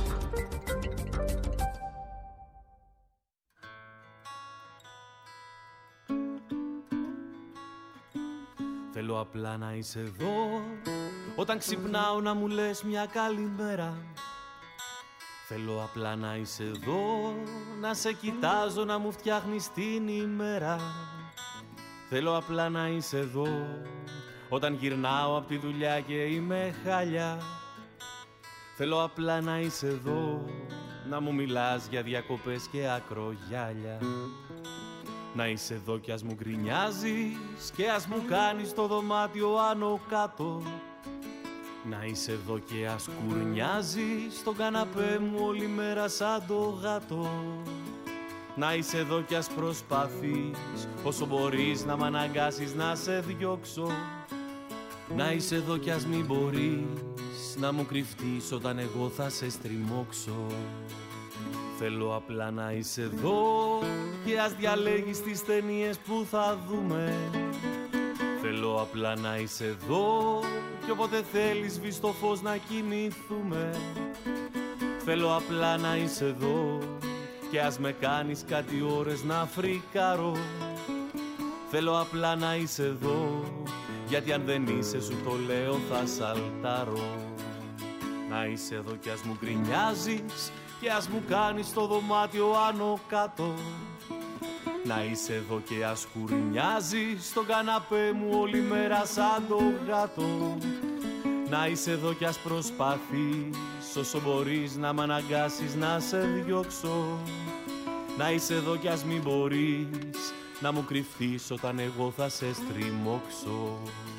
Θέλω απλά να είσαι εδώ, όταν ξυπνάω να μου λες μια καλημέρα. Θέλω απλά να είσαι εδώ, να σε κοιτάζω, να μου φτιάχνεις την ημέρα. Θέλω απλά να είσαι εδώ, όταν γυρνάω από τη δουλειά και είμαι χάλια. Θέλω απλά να είσαι εδώ, να μου μιλάς για διακοπές και ακρογιάλια. Να είσαι εδώ κι ας μου γκρινιάζεις και ας μου κάνεις το δωμάτιο άνω κάτω. Να είσαι εδώ και ας κουρνιάζεις στον καναπέ μου όλη μέρα σαν το γάτο. Να είσαι εδώ κι ας προσπαθείς όσο μπορείς να μ' αναγκάσεις να σε διώξω. Να είσαι εδώ κι ας μην μπορείς να μου κρυφτείς όταν εγώ θα σε στριμώξω. Θέλω απλά να είσαι εδώ και ας διαλέγεις τις ταινίες που θα δούμε. Θέλω απλά να είσαι εδώ και όποτε θέλεις σβείς το φως να κοιμηθούμε. Θέλω απλά να είσαι εδώ και ας με κάνεις κάτι ώρες να φρικάρω. Θέλω απλά να είσαι εδώ, γιατί αν δεν είσαι σου το λέω θα σαλτάρω. Να είσαι εδώ κι ας μου γκρινιάζεις και ας μου κάνεις το δωμάτιο άνω κάτω. Να είσαι εδώ και ας κουρνιάζεις στον καναπέ μου όλη μέρα σαν το γάτο. Να είσαι εδώ κι ας προσπαθείς όσο μπορείς να μ' αναγκάσεις να σε διώξω. Να είσαι εδώ κι ας μην μπορείς να μου κρυφτείς όταν εγώ θα σε στριμώξω.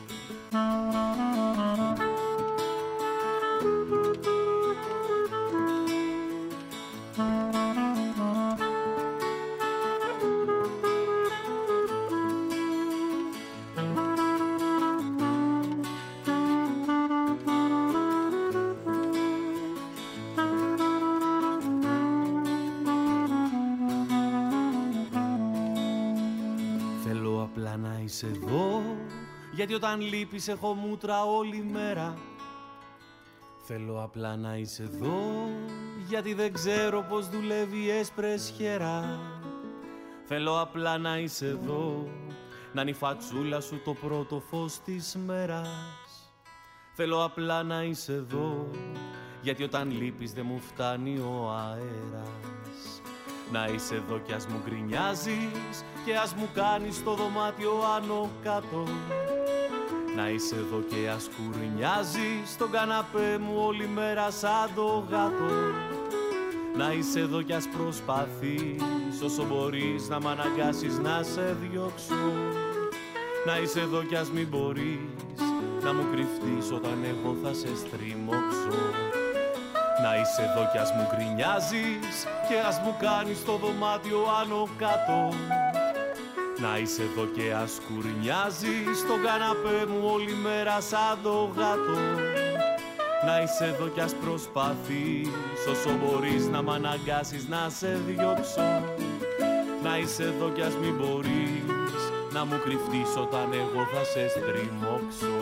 Είσαι εδώ, γιατί όταν λείπεις έχω μούτρα όλη μέρα. Θέλω απλά να είσαι εδώ, γιατί δεν ξέρω πως δουλεύει η έσπρεσιέρα. Θέλω απλά να είσαι εδώ, να είναι η φατσούλα σου το πρώτο φως της μέρας. Θέλω απλά να είσαι εδώ, γιατί όταν λείπεις δεν μου φτάνει ο αέρας. Να είσαι εδώ κι ας μου γκρινιάζεις και ας μου κάνεις το δωμάτιο άνω κάτω. Να είσαι εδώ και ας κουρνιάζεις στον καναπέ μου όλη μέρα σαν το γάτο. Να είσαι εδώ κι ας προσπαθείς όσο μπορείς να μ' αναγκάσεις να σε διώξω. Να είσαι εδώ κι ας μην μπορείς να μου κρυφτείς όταν εγώ θα σε στριμώξω. Να είσαι εδώ κι ας μου γκρινιάζεις και ας μου κάνεις το δωμάτιο άνω κάτω. Να είσαι εδώ και ας κουρνιάζεις στον καναπέ μου όλη μέρα σαν το γάτο. Να είσαι εδώ κι ας προσπαθείς όσο μπορείς να μ' αναγκάσεις να σε διώξω. Να είσαι εδώ κι ας μην μπορείς να μου κρυφτείς όταν εγώ θα σε στριμώξω.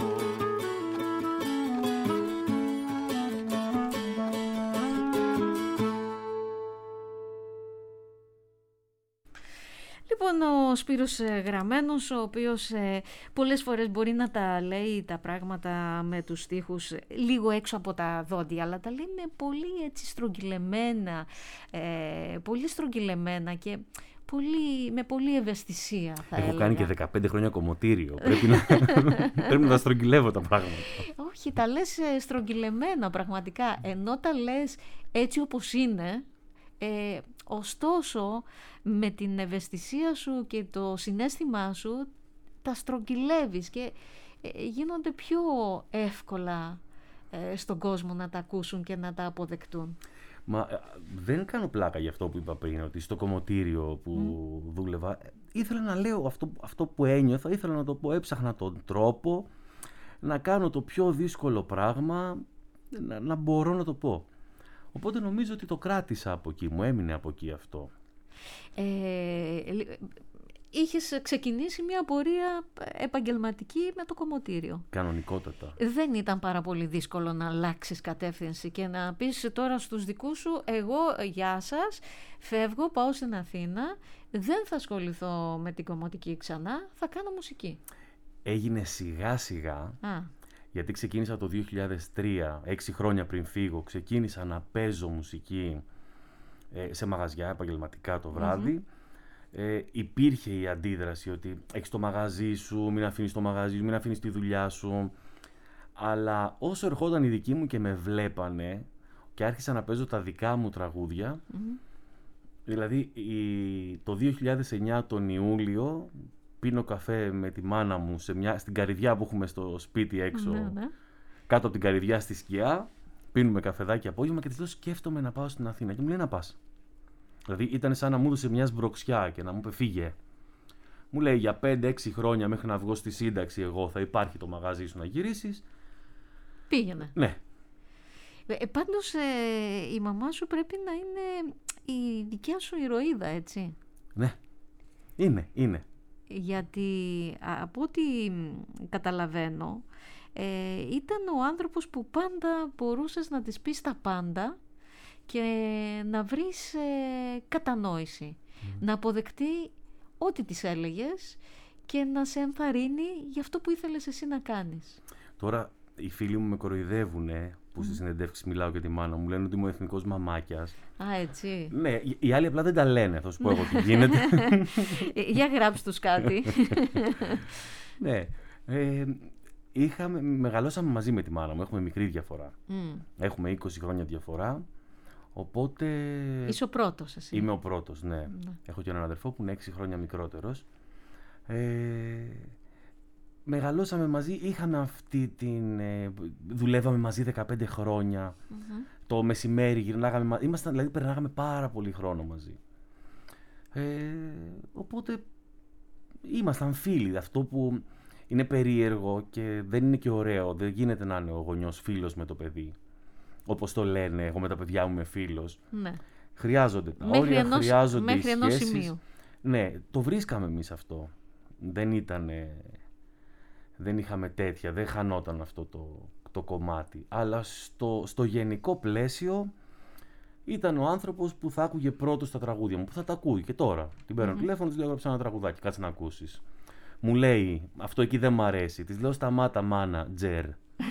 Λοιπόν, ο Σπύρος Γραμμένος, ο οποίος ε, πολλές φορές μπορεί να τα λέει τα πράγματα με τους στίχους λίγο έξω από τα δόντια, αλλά τα λέει με πολύ έτσι στρογγυλεμένα, ε, πολύ στρογγυλεμένα και πολύ, με πολύ ευαισθησία θα Έχω έλεγα. κάνει και δεκαπέντε χρόνια κομμωτήριο, πρέπει να, πρέπει να τα στρογγυλεύω τα πράγματα. Όχι, τα λες στρογγυλεμένα πραγματικά, ενώ τα λες έτσι όπως είναι. Ε, ωστόσο με την ευαισθησία σου και το συναίσθημά σου τα στρογγυλεύεις και ε, γίνονται πιο εύκολα ε, στον κόσμο να τα ακούσουν και να τα αποδεκτούν. Μα δεν κάνω πλάκα για αυτό που είπα πριν, ότι στο κομμωτήριο που mm. δούλευα, ήθελα να λέω αυτό, αυτό που ένιωθα, ήθελα να το πω, έψαχνα τον τρόπο να κάνω το πιο δύσκολο πράγμα, να, να μπορώ να το πω. Οπότε νομίζω ότι το κράτησα από εκεί, μου έμεινε από εκεί αυτό. Ε, είχες ξεκινήσει μια πορεία επαγγελματική με το κομμωτήριο. Κανονικότατα. Δεν ήταν πάρα πολύ δύσκολο να αλλάξεις κατεύθυνση και να πεις τώρα στους δικούς σου, εγώ γεια σας, φεύγω, πάω στην Αθήνα, δεν θα ασχοληθώ με την κομμωτική ξανά, θα κάνω μουσική. Έγινε σιγά σιγά, Α. γιατί ξεκίνησα το δύο χιλιάδες τρία, έξι χρόνια πριν φύγω, ξεκίνησα να παίζω μουσική ε, σε μαγαζιά επαγγελματικά το βράδυ. Mm-hmm. Ε, υπήρχε η αντίδραση ότι έχεις το μαγαζί σου, μην αφήνεις το μαγαζί σου, μην αφήνεις τη δουλειά σου. Αλλά όσο ερχόταν οι δικοί μου και με βλέπανε και άρχισα να παίζω τα δικά μου τραγούδια, mm-hmm. δηλαδή η, το δύο χιλιάδες εννιά τον Ιούλιο πίνω καφέ με τη μάνα μου σε μια, στην καρυδιά που έχουμε στο σπίτι έξω, mm-hmm. κάτω από την καρυδιά στη σκιά, πίνουμε καφεδάκι απόγευμα και της λέω σκέφτομαι να πάω στην Αθήνα και μου λέει να πας. Δηλαδή ήταν σαν να μου έδωσε μια σμπροξιά και να μου είπε φύγε. Μου λέει για πέντε έξι χρόνια μέχρι να βγω στη σύνταξη εγώ θα υπάρχει το μαγάζι σου να γυρίσεις. Πήγαινε. Ναι. Ε, πάντως ε, η μαμά σου πρέπει να είναι η δικιά σου ηρωίδα, έτσι. Ναι. Είναι, είναι. Γιατί από ό,τι καταλαβαίνω ε, ήταν ο άνθρωπος που πάντα μπορούσες να της πεις τα πάντα και να βρεις ε, κατανόηση, mm. να αποδεκτεί ό,τι της έλεγες και να σε ενθαρρύνει για αυτό που ήθελες εσύ να κάνεις. Τώρα οι φίλοι μου με κοροϊδεύουνε που mm. στις συνεντεύξεις μιλάω για τη μάνα μου, λένε ότι είμαι ο εθνικός μαμάκιας. Α, έτσι. Ναι, οι άλλοι απλά δεν τα λένε, θα σου πω εγώ τι γίνεται. Για γράψτε τους κάτι. Ναι, ε, είχαμε, μεγαλώσαμε μαζί με τη μάνα μου, έχουμε μικρή διαφορά. Mm. Έχουμε είκοσι χρόνια διαφορά. Οπότε... Είσαι ο πρώτος εσύ. Είμαι ο πρώτος, ναι. ναι. Έχω και έναν αδερφό που είναι έξι χρόνια μικρότερος. Ε, μεγαλώσαμε μαζί, είχαμε αυτή την... Ε, δουλεύαμε μαζί δεκαπέντε χρόνια. Mm-hmm. Το μεσημέρι γυρνάγαμε μαζί. Ήμασταν, δηλαδή περνάγαμε πάρα πολύ χρόνο μαζί. Ε, οπότε ήμασταν φίλοι. Αυτό που είναι περίεργο και δεν είναι και ωραίο. Δεν γίνεται να είναι ο γονιός φίλος με το παιδί. Όπως το λένε, εγώ με τα παιδιά μου είμαι φίλος. Ναι. Χρειάζονται τα όρια, ενός, χρειάζονται οι σχέσεις. Σημείου. Ναι, το βρίσκαμε εμείς αυτό. Δεν ήτανε, δεν είχαμε τέτοια, δεν χανόταν αυτό το, το κομμάτι. Αλλά στο, στο γενικό πλαίσιο ήταν ο άνθρωπος που θα άκουγε πρώτος τα τραγούδια μου, που θα τα ακούει και τώρα. Την παίρνω mm-hmm. τηλέφωνο, της λέω έγραψα ένα τραγουδάκι, κάτσε να ακούσεις. Μου λέει, αυτό εκεί δεν μ' αρέσει. Της λέω σταμάτα μάνα, τζερ.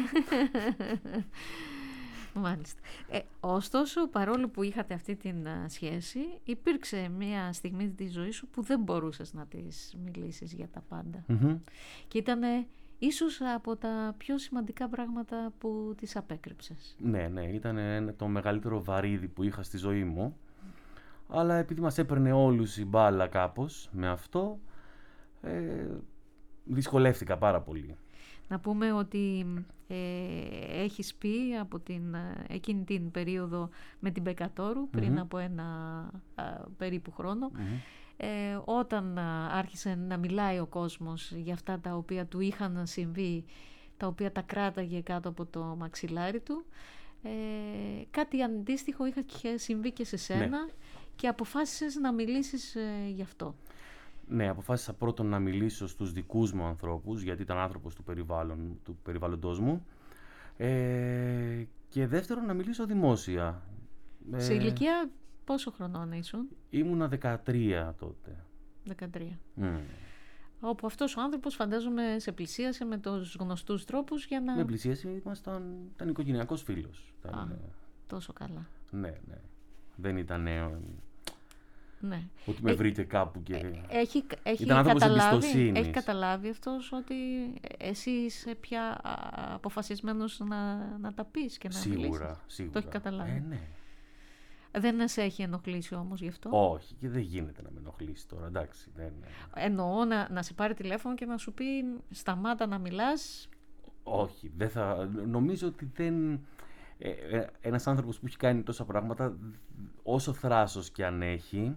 Μάλιστα. Ε, ωστόσο, παρόλο που είχατε αυτή την α, σχέση, υπήρξε μια στιγμή της ζωής σου που δεν μπορούσες να της μιλήσεις για τα πάντα. Mm-hmm. Και ήταν ίσως από τα πιο σημαντικά πράγματα που της απέκρυψες. Ναι, ναι, ήταν το μεγαλύτερο βαρύδι που είχα στη ζωή μου. Αλλά επειδή μας έπαιρνε όλους η μπάλα κάπως με αυτό, ε, δυσκολεύτηκα πάρα πολύ. Να πούμε ότι ε, έχεις πει από την, εκείνη την περίοδο με την Μπεκατόρου, πριν mm-hmm. από ένα α, περίπου χρόνο, mm-hmm. ε, όταν α, άρχισε να μιλάει ο κόσμος για αυτά τα οποία του είχαν συμβεί, τα οποία τα κράταγε κάτω από το μαξιλάρι του, ε, κάτι αντίστοιχο είχε συμβεί και σε σένα ναι. και αποφάσισες να μιλήσεις ε, γι' αυτό. Ναι, αποφάσισα πρώτον να μιλήσω στους δικούς μου ανθρώπους, γιατί ήταν άνθρωπος του, περιβάλλον, του περιβάλλοντος μου. Ε, και δεύτερον να μιλήσω δημόσια. Σε ε, ηλικία πόσο χρονών ήσουν? Ήμουνα δεκατρία τότε. δεκατρία. Mm. Όπου αυτός ο άνθρωπος φαντάζομαι σε πλησίασε με τους γνωστούς τρόπους για να... Με πλησίασε, ήμασταν, ήταν οικογενειακός φίλος. Ήταν, Α, τόσο καλά. Ναι, ναι. Δεν ήταν... Ναι. Ότι με βρείτε κάπου και... Έχει, έχει, ήταν άνθρωπος εμπιστοσύνης. Έχει καταλάβει αυτός ότι εσύ είσαι πια αποφασισμένος να, να τα πεις και να σίγουρα, μιλήσεις. Σίγουρα, Το έχει καταλάβει. Ε, ναι. Δεν σε έχει ενοχλήσει όμως γι' αυτό? Όχι, και δεν γίνεται να με ενοχλήσει τώρα, εντάξει. Δεν... Εννοώ να, να σε πάρει τηλέφωνο και να σου πει σταμάτα να μιλάς. Όχι, δεν θα... Νομίζω ότι δεν... Ε, ε, ένας άνθρωπος που έχει κάνει τόσα πράγματα, όσο θράσος και αν έχει,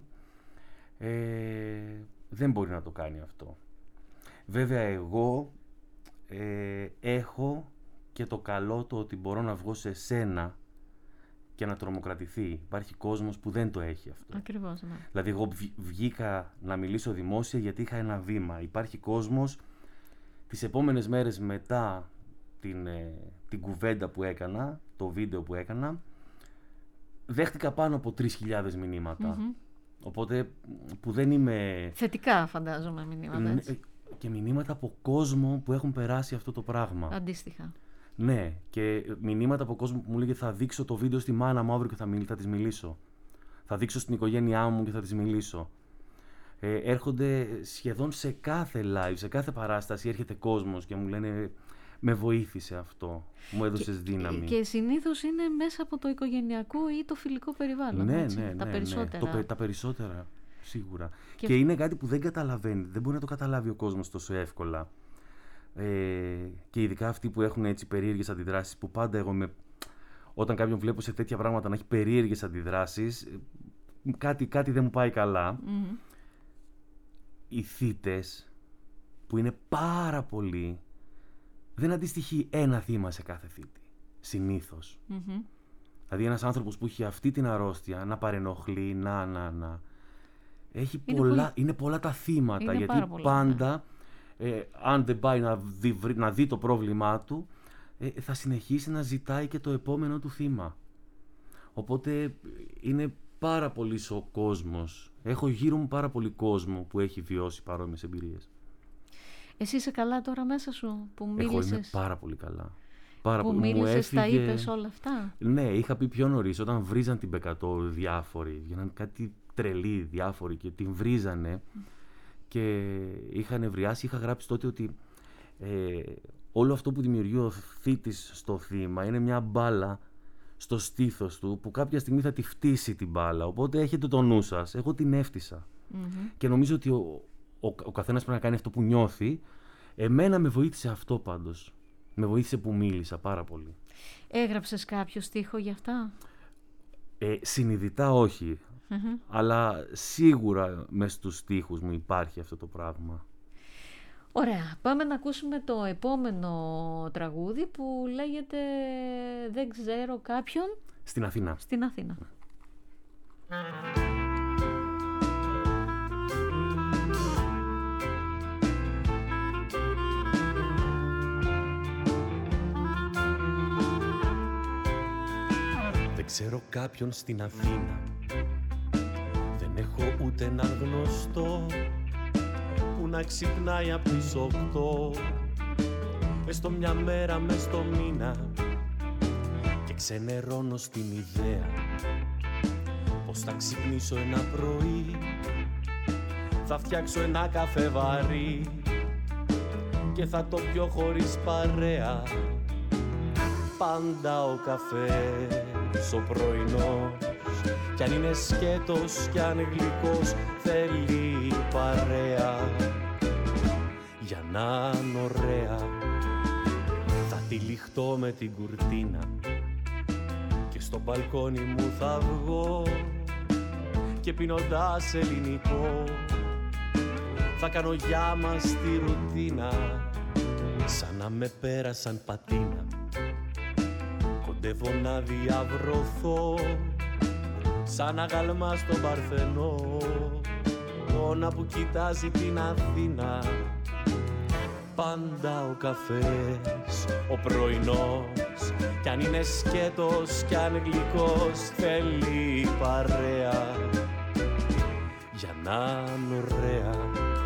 ε, δεν μπορεί να το κάνει αυτό. Βέβαια εγώ ε, έχω και το καλό το ότι μπορώ να βγω σε σένα και να τρομοκρατηθεί. Υπάρχει κόσμος που δεν το έχει αυτό. Ακριβώς, ναι. Δηλαδή εγώ βγήκα να μιλήσω δημόσια γιατί είχα ένα βήμα. Υπάρχει κόσμος τις επόμενες μέρες μετά την, ε, την κουβέντα που έκανα, το βίντεο που έκανα, δέχτηκα πάνω από τρεις χιλιάδες μηνύματα. Mm-hmm. Οπότε που δεν είμαι... Θετικά φαντάζομαι μηνύματα, έτσι. Και μηνύματα από κόσμο που έχουν περάσει αυτό το πράγμα. Αντίστοιχα. Ναι, και μηνύματα από κόσμο που μου λέγε θα δείξω το βίντεο στη μάνα μου αύριο και θα, μιλ, θα της μιλήσω. Θα δείξω στην οικογένειά μου και θα της μιλήσω. Ε, έρχονται σχεδόν σε κάθε live, σε κάθε παράσταση έρχεται κόσμος και μου λένε με βοήθησε αυτό, μου έδωσες και, δύναμη. Και συνήθως είναι μέσα από το οικογενειακό ή το φιλικό περιβάλλον, ναι, έτσι, ναι, τα ναι, περισσότερα. Ναι, το, τα περισσότερα, σίγουρα. Και... Και... και είναι κάτι που δεν καταλαβαίνει, δεν μπορεί να το καταλάβει ο κόσμος τόσο εύκολα. Ε, και ειδικά αυτοί που έχουν έτσι περίεργες αντιδράσεις, που πάντα εγώ με... όταν κάποιον βλέπω σε τέτοια πράγματα να έχει περίεργες αντιδράσεις, κάτι, κάτι δεν μου πάει καλά. Mm-hmm. Οι θύτες, που είναι πάρα πολλοί, δεν αντιστοιχεί ένα θύμα σε κάθε θύτη, συνήθως. Mm-hmm. Δηλαδή ένας άνθρωπος που έχει αυτή την αρρώστια, να παρενοχλεί, να, να, να... Έχει είναι, πολλά, πολύ... είναι πολλά τα θύματα, είναι γιατί πολλά, πάντα, ναι. ε, αν δεν πάει να δει, να δει το πρόβλημά του, ε, θα συνεχίσει να ζητάει και το επόμενο του θύμα. Οπότε είναι πάρα πολύ ο κόσμος. Έχω γύρω μου πάρα πολύ κόσμο που έχει βιώσει παρόμοιες εμπειρίες. Εσύ είσαι καλά τώρα μέσα σου που μίλησες? Εγώ είμαι πάρα πολύ καλά. Πάρα που πολύ. μίλησες, έφυγε... τα είπες όλα αυτά? Ναι, είχα πει πιο νωρίς, όταν βρίζαν την Μπεκατό διάφοροι, βγαίναν κάτι τρελοί διάφοροι και την βρίζανε και είχα νευριάσει, είχα γράψει τότε ότι ε, όλο αυτό που δημιουργεί ο θύτης στο θύμα είναι μια μπάλα στο στήθος του που κάποια στιγμή θα τη φτύσει την μπάλα, οπότε έχετε το νου σας. Εγώ την έφτισα. Mm-hmm. Και νομίζω ότι ο, ο, ο καθένας πρέπει να κάνει αυτό που νιώθει. Εμένα με βοήθησε αυτό πάντως. Με βοήθησε που μίλησα πάρα πολύ. Έγραψες κάποιο στίχο για αυτά? Ε, συνειδητά όχι. Mm-hmm. Αλλά σίγουρα μες στους στίχους μου υπάρχει αυτό το πράγμα. Ωραία. Πάμε να ακούσουμε το επόμενο τραγούδι που λέγεται «Δεν ξέρω κάποιον». Στην Αθήνα. Στην Αθήνα. Δεν ξέρω κάποιον στην Αθήνα, δεν έχω ούτε έναν γνωστό που να ξυπνάει απ' τις οκτώ, έστω μια μέρα μες στο μήνα, και ξενερώνω στην ιδέα πως θα ξυπνήσω ένα πρωί, θα φτιάξω ένα καφέ βαρύ και θα το πιω χωρίς παρέα. Πάντα ο καφές ο πρωινός, κι αν είναι σκέτος κι αν γλυκός, θέλει παρέα. Για να είναι ωραία θα τυλιχτώ με την κουρτίνα και στο μπαλκόνι μου θα βγω και πίνοντας ελληνικό θα κάνω γεια μας στη ρουτίνα, σαν να με πέρασαν πατίνα. Κοντεύω να διαβρωθώ σαν αγάλμα στον Παρθενό, όνα που κοιτάζει την Αθήνα. Πάντα ο καφές ο πρωινός, κι αν είναι σκέτος κι αν γλυκός, θέλει παρέα για να είναι ωραία.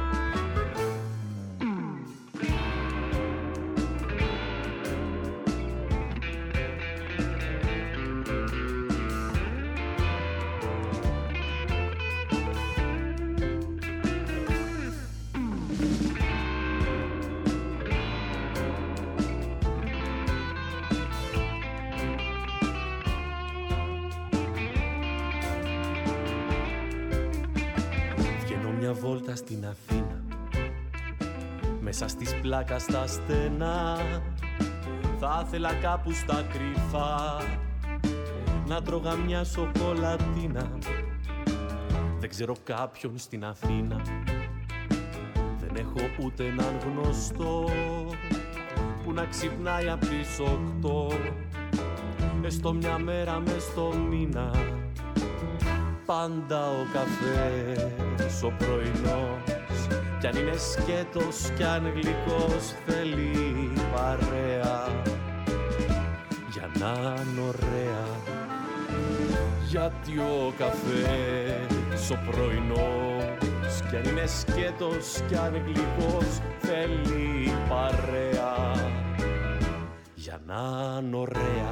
Βόλτα στην Αθήνα, μέσα στις πλάκα στα στενά, θα ήθελα κάπου στα κρυφά να τρώγα μια σοκολατίνα. Δεν ξέρω κάποιον στην Αθήνα, δεν έχω ούτε έναν γνωστό που να ξυπνάει απ' τις οκτώ, έστω μια μέρα μες στο μήνα. Πάντα ο καφές ο πρωινός, κι αν είναι σκέτος κι αν γλυκός, θέλει παρέα για να είναι ωραία. Γιατί ο καφές ο πρωινός, κι αν είναι σκέτος κι αν γλυκός, θέλει παρέα για να είναι ωραία.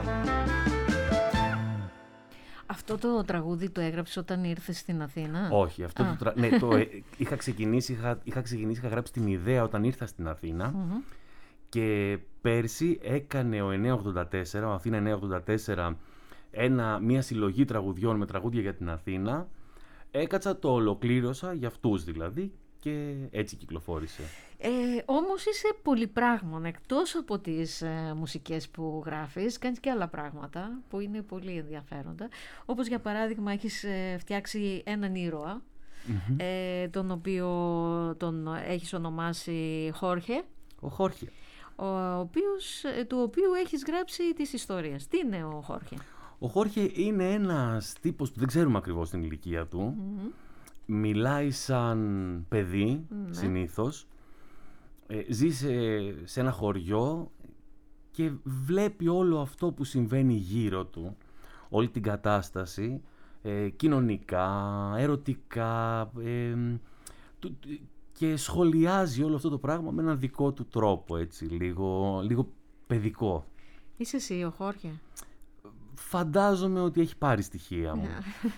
Αυτό το τραγούδι το έγραψες όταν ήρθες στην Αθήνα? Όχι, αυτό το τρα... ναι, το, ε, είχα, ξεκινήσει, είχα, είχα ξεκινήσει, είχα γράψει την ιδέα όταν ήρθα στην Αθήνα mm-hmm. και πέρσι έκανε ο εννιακόσια ογδόντα τέσσερα, ο Αθήνα εννιακόσια ογδόντα τέσσερα, ένα, μια συλλογή τραγουδιών με τραγούδια για την Αθήνα. Έκατσα, το ολοκλήρωσα, για αυτούς δηλαδή, και έτσι κυκλοφόρησε. Ε, όμως είσαι πολυπράγμων, εκτός από τις ε, μουσικές που γράφεις, κάνεις και άλλα πράγματα που είναι πολύ ενδιαφέροντα. Όπως για παράδειγμα έχεις ε, φτιάξει έναν ήρωα, mm-hmm. ε, τον οποίο τον έχεις ονομάσει Χόρχε. Ο Χόρχε. Ο οποίος, του οποίου έχεις γράψει τις ιστορίες. Τι είναι ο Χόρχε? Ο Χόρχε είναι ένας τύπος που δεν ξέρουμε ακριβώς την ηλικία του. Mm-hmm. Μιλάει σαν παιδί, mm-hmm. συνήθως. Ε, ζει σε, σε ένα χωριό και βλέπει όλο αυτό που συμβαίνει γύρω του. Όλη την κατάσταση, ε, κοινωνικά, ερωτικά, ε, του, και σχολιάζει όλο αυτό το πράγμα με έναν δικό του τρόπο, έτσι, λίγο, λίγο παιδικό. Είσαι εσύ ο Χόρχε? Φαντάζομαι ότι έχει πάρει στοιχεία μου.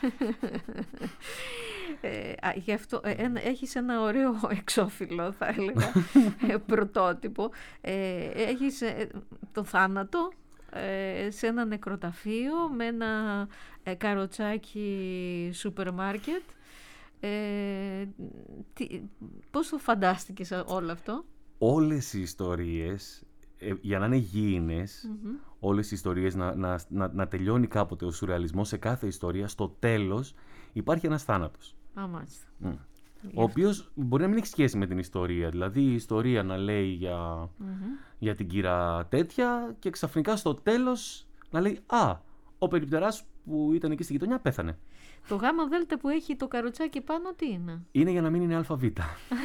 Ε, γι' αυτό ε, ένα, έχεις ένα ωραίο εξώφυλλο, θα έλεγα, ε, πρωτότυπο. Ε, έχεις ε, το θάνατο ε, σε ένα νεκροταφείο με ένα ε, καροτσάκι σούπερ μάρκετ. Ε, τι, πώς το φαντάστηκες όλο αυτό? Όλες οι ιστορίες, ε, για να είναι γήινες, mm-hmm. όλες οι ιστορίες να, να, να, να τελειώνει κάποτε ο σουρεαλισμός, σε κάθε ιστορία, στο τέλος υπάρχει ένας θάνατος. Α, μάλιστα. Mm. Ο οποίος μπορεί να μην έχει σχέση με την ιστορία. Δηλαδή η ιστορία να λέει για, mm-hmm. για την κύρα τέτοια και ξαφνικά στο τέλος να λέει «Α, ο περιπτεράς που ήταν εκεί στη γειτονιά πέθανε». Το γάμα δέλτα που έχει το καροτσάκι πάνω τι είναι? Είναι για να μην είναι αλφαβήτα.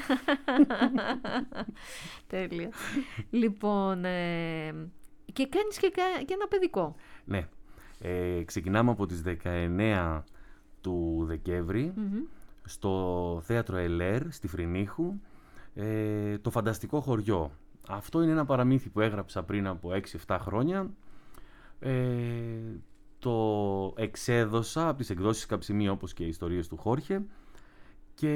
Τέλεια. Λοιπόν, ε, και κάνεις και, και ένα παιδικό. Ναι. Ε, ξεκινάμε από τις δεκαεννέα του Δεκέμβρη mm-hmm. στο Θέατρο Ελέρ στη Φρυνίχου, ε, το Φανταστικό Χωριό. Αυτό είναι ένα παραμύθι που έγραψα πριν από έξι εφτά χρόνια. Ε, το εξέδωσα από τις εκδόσεις Καψιμί, όπως και οι ιστορίες του Χόρχε, και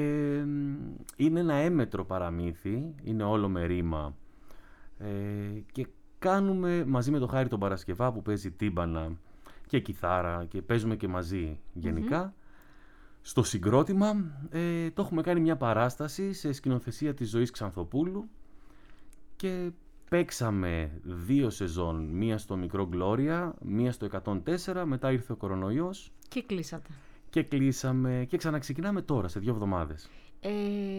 είναι ένα έμετρο παραμύθι, είναι όλο με ρήμα, ε, και κάνουμε μαζί με το Χάρη τον Παρασκευά που παίζει τύμπανα και κιθάρα και παίζουμε και μαζί γενικά. Mm-hmm. Στο συγκρότημα ε, το έχουμε κάνει μια παράσταση σε σκηνοθεσία της Ζωής Ξανθοπούλου και παίξαμε δύο σεζόν, μία στο Μικρό Γκλώρια, μία στο εκατόν τέσσερα, μετά ήρθε ο κορονοϊός. Και κλείσατε. Και κλείσαμε και ξαναξεκινάμε τώρα σε δύο εβδομάδες. Ε,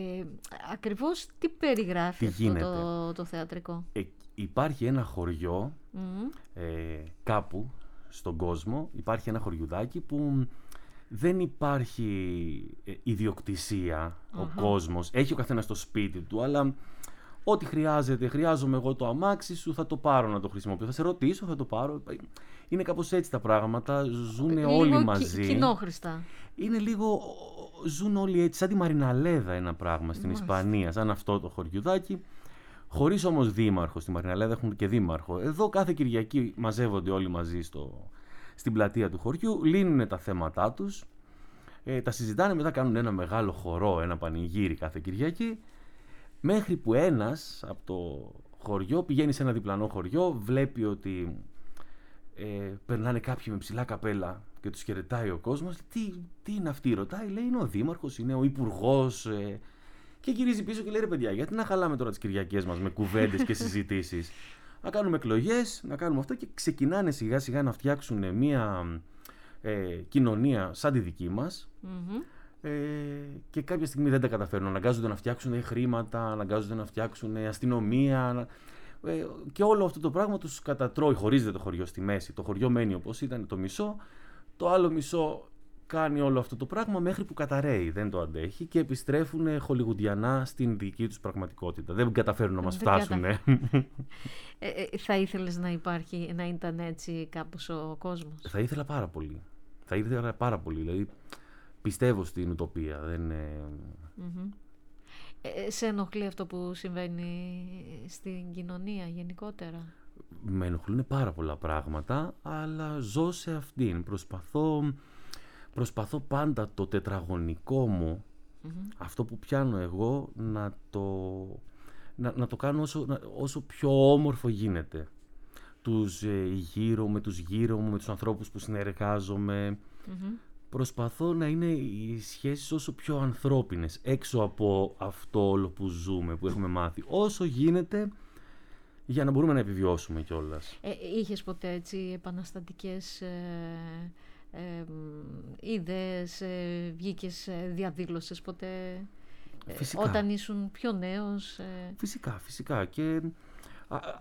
ακριβώς τι περιγράφει τι αυτό το, το θεατρικό? Ε, υπάρχει ένα χωριό mm-hmm. ε, κάπου στον κόσμο, υπάρχει ένα χωριουδάκι που δεν υπάρχει ε, ιδιοκτησία, uh-huh. ο κόσμος, έχει ο καθένας το σπίτι του, αλλά ό,τι χρειάζεται, χρειάζομαι εγώ το αμάξι σου, θα το πάρω να το χρησιμοποιήσω, θα σε ρωτήσω, θα το πάρω. Είναι κάπως έτσι τα πράγματα, ζουν όλοι λίγο μαζί. Λίγο κοινόχρηστα. Είναι λίγο, ζουν όλοι έτσι, σαν τη Μαριναλέδα ένα πράγμα στην Μάλιστα. Ισπανία, σαν αυτό το χωριουδάκι. Χωρίς όμως δήμαρχο, στη Μαριναλέδα έχουν και δήμαρχο. Εδώ κάθε Κυριακή μαζεύονται όλοι μαζί στο, στην πλατεία του χωριού, λύνουν τα θέματά τους, ε, τα συζητάνε, μετά κάνουν ένα μεγάλο χορό, ένα πανηγύρι κάθε Κυριακή, μέχρι που ένας από το χωριό πηγαίνει σε ένα διπλανό χωριό, βλέπει ότι ε, περνάνε κάποιοι με ψηλά καπέλα και τους χαιρετάει ο κόσμος. Τι, τι είναι αυτοί, ρωτάει, λέει, είναι ο δήμαρχος, είναι ο υπουργός. Ε, και γυρίζει πίσω και λέει, ρε παιδιά, γιατί να χαλάμε τώρα τις Κυριακές μας με κουβέντες και συζητήσεις. να κάνουμε εκλογές, να κάνουμε αυτό και ξεκινάνε σιγά σιγά να φτιάξουν μια ε, κοινωνία σαν τη δική μας. Mm-hmm. Ε, και κάποια στιγμή δεν τα καταφέρνουν. Αναγκάζονται να φτιάξουν χρήματα, αναγκάζονται να φτιάξουν αστυνομία. Ε, και όλο αυτό το πράγμα τους κατατρώει. Χωρίζεται το χωριό στη μέση. Το χωριό μένει όπως ήταν το μισό. Το άλλο μισό κάνει όλο αυτό το πράγμα μέχρι που καταραίει. Δεν το αντέχει και επιστρέφουν χολιγουντιανά στην δική τους πραγματικότητα. Δεν καταφέρουν να μας φτάσουν. ε, ε, θα ήθελες να υπάρχει, να ήταν έτσι κάπως ο κόσμος? Θα ήθελα πάρα πολύ. Θα ήθελα πάρα πολύ. Δηλαδή, πιστεύω στην ουτοπία. Δεν, ε... Mm-hmm. ε, σε ενοχλεί αυτό που συμβαίνει στην κοινωνία γενικότερα? Με ενοχλούν πάρα πολλά πράγματα, αλλά ζω σε αυτήν. Προσπαθώ, προσπαθώ πάντα το τετραγωνικό μου, mm-hmm. αυτό που πιάνω εγώ, να το, να, να το κάνω όσο, να, όσο πιο όμορφο γίνεται. Τους ε, γύρω, με τους γύρω μου, με τους ανθρώπους που συνεργάζομαι. Mm-hmm. Προσπαθώ να είναι οι σχέσεις όσο πιο ανθρώπινες, έξω από αυτό όλο που ζούμε, που έχουμε μάθει. Όσο γίνεται, για να μπορούμε να επιβιώσουμε κιόλας. Ε, είχες ποτέ έτσι επαναστατικές ε, ε, ιδέες, ε, βγήκες, ε, διαδήλωσες ποτέ ε, όταν ήσουν πιο νέος? Ε... Φυσικά, φυσικά. Και α, α,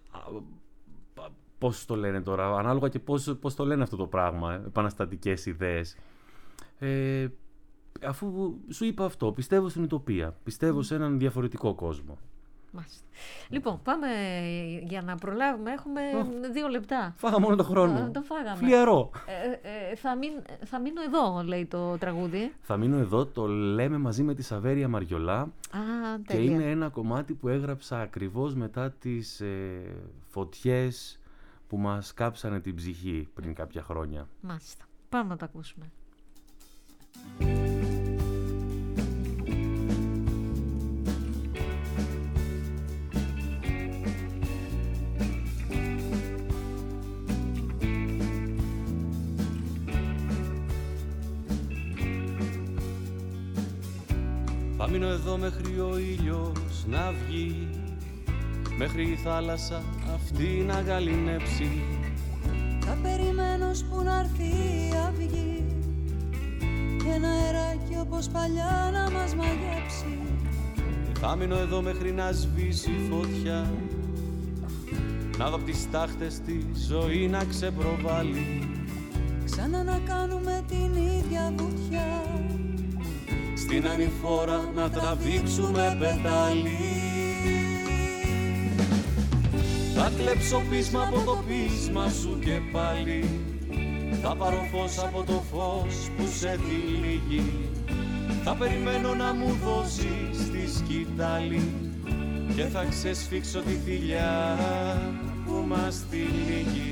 α, πώς το λένε τώρα, ανάλογα και πώς, πώς το λένε αυτό το πράγμα, επαναστατικές ιδέες. Ε, αφού σου είπα αυτό, πιστεύω στην ουτοπία, πιστεύω σε έναν διαφορετικό κόσμο. Μάλιστα. Λοιπόν, πάμε για να προλάβουμε. Έχουμε oh. δύο λεπτά. Φάγαμε μόνο το χρόνο. Uh, το φάγαμε. Φλιαρό. Ε, ε, θα, μείν, θα μείνω εδώ, λέει το τραγούδι. Θα μείνω εδώ, το λέμε μαζί με τη Σαβέρια Μαριολά. Ah, και είναι ένα κομμάτι που έγραψα ακριβώς μετά τις ε, φωτιές που μας κάψανε την ψυχή πριν κάποια χρόνια. Μάλιστα. Πάμε να το ακούσουμε. Θα μείνω εδώ μέχρι ο ήλιος να βγει, μέχρι η θάλασσα αυτή να γαληνέψει. Θα περιμένω που να έρθει η αυγή και ένα αεράκι όπως παλιά να μας μαγέψει. Και θα μείνω εδώ μέχρι να σβήσει η φωτιά, να δω απ' τις τάχτες τη ζωή να ξεπροβάλλει. Ξανά να κάνουμε την ίδια βουτιά, στην ανηφόρα να τραβήξουμε πετάλι. Θα κλέψω πείσμα από το πείσμα σου και πάλι, θα πάρω φως από το φως που σε τυλίγει. Θα περιμένω να μου δώσεις τη σκητάλη και θα ξεσφίξω τη θηλιά που μας τυλίγει.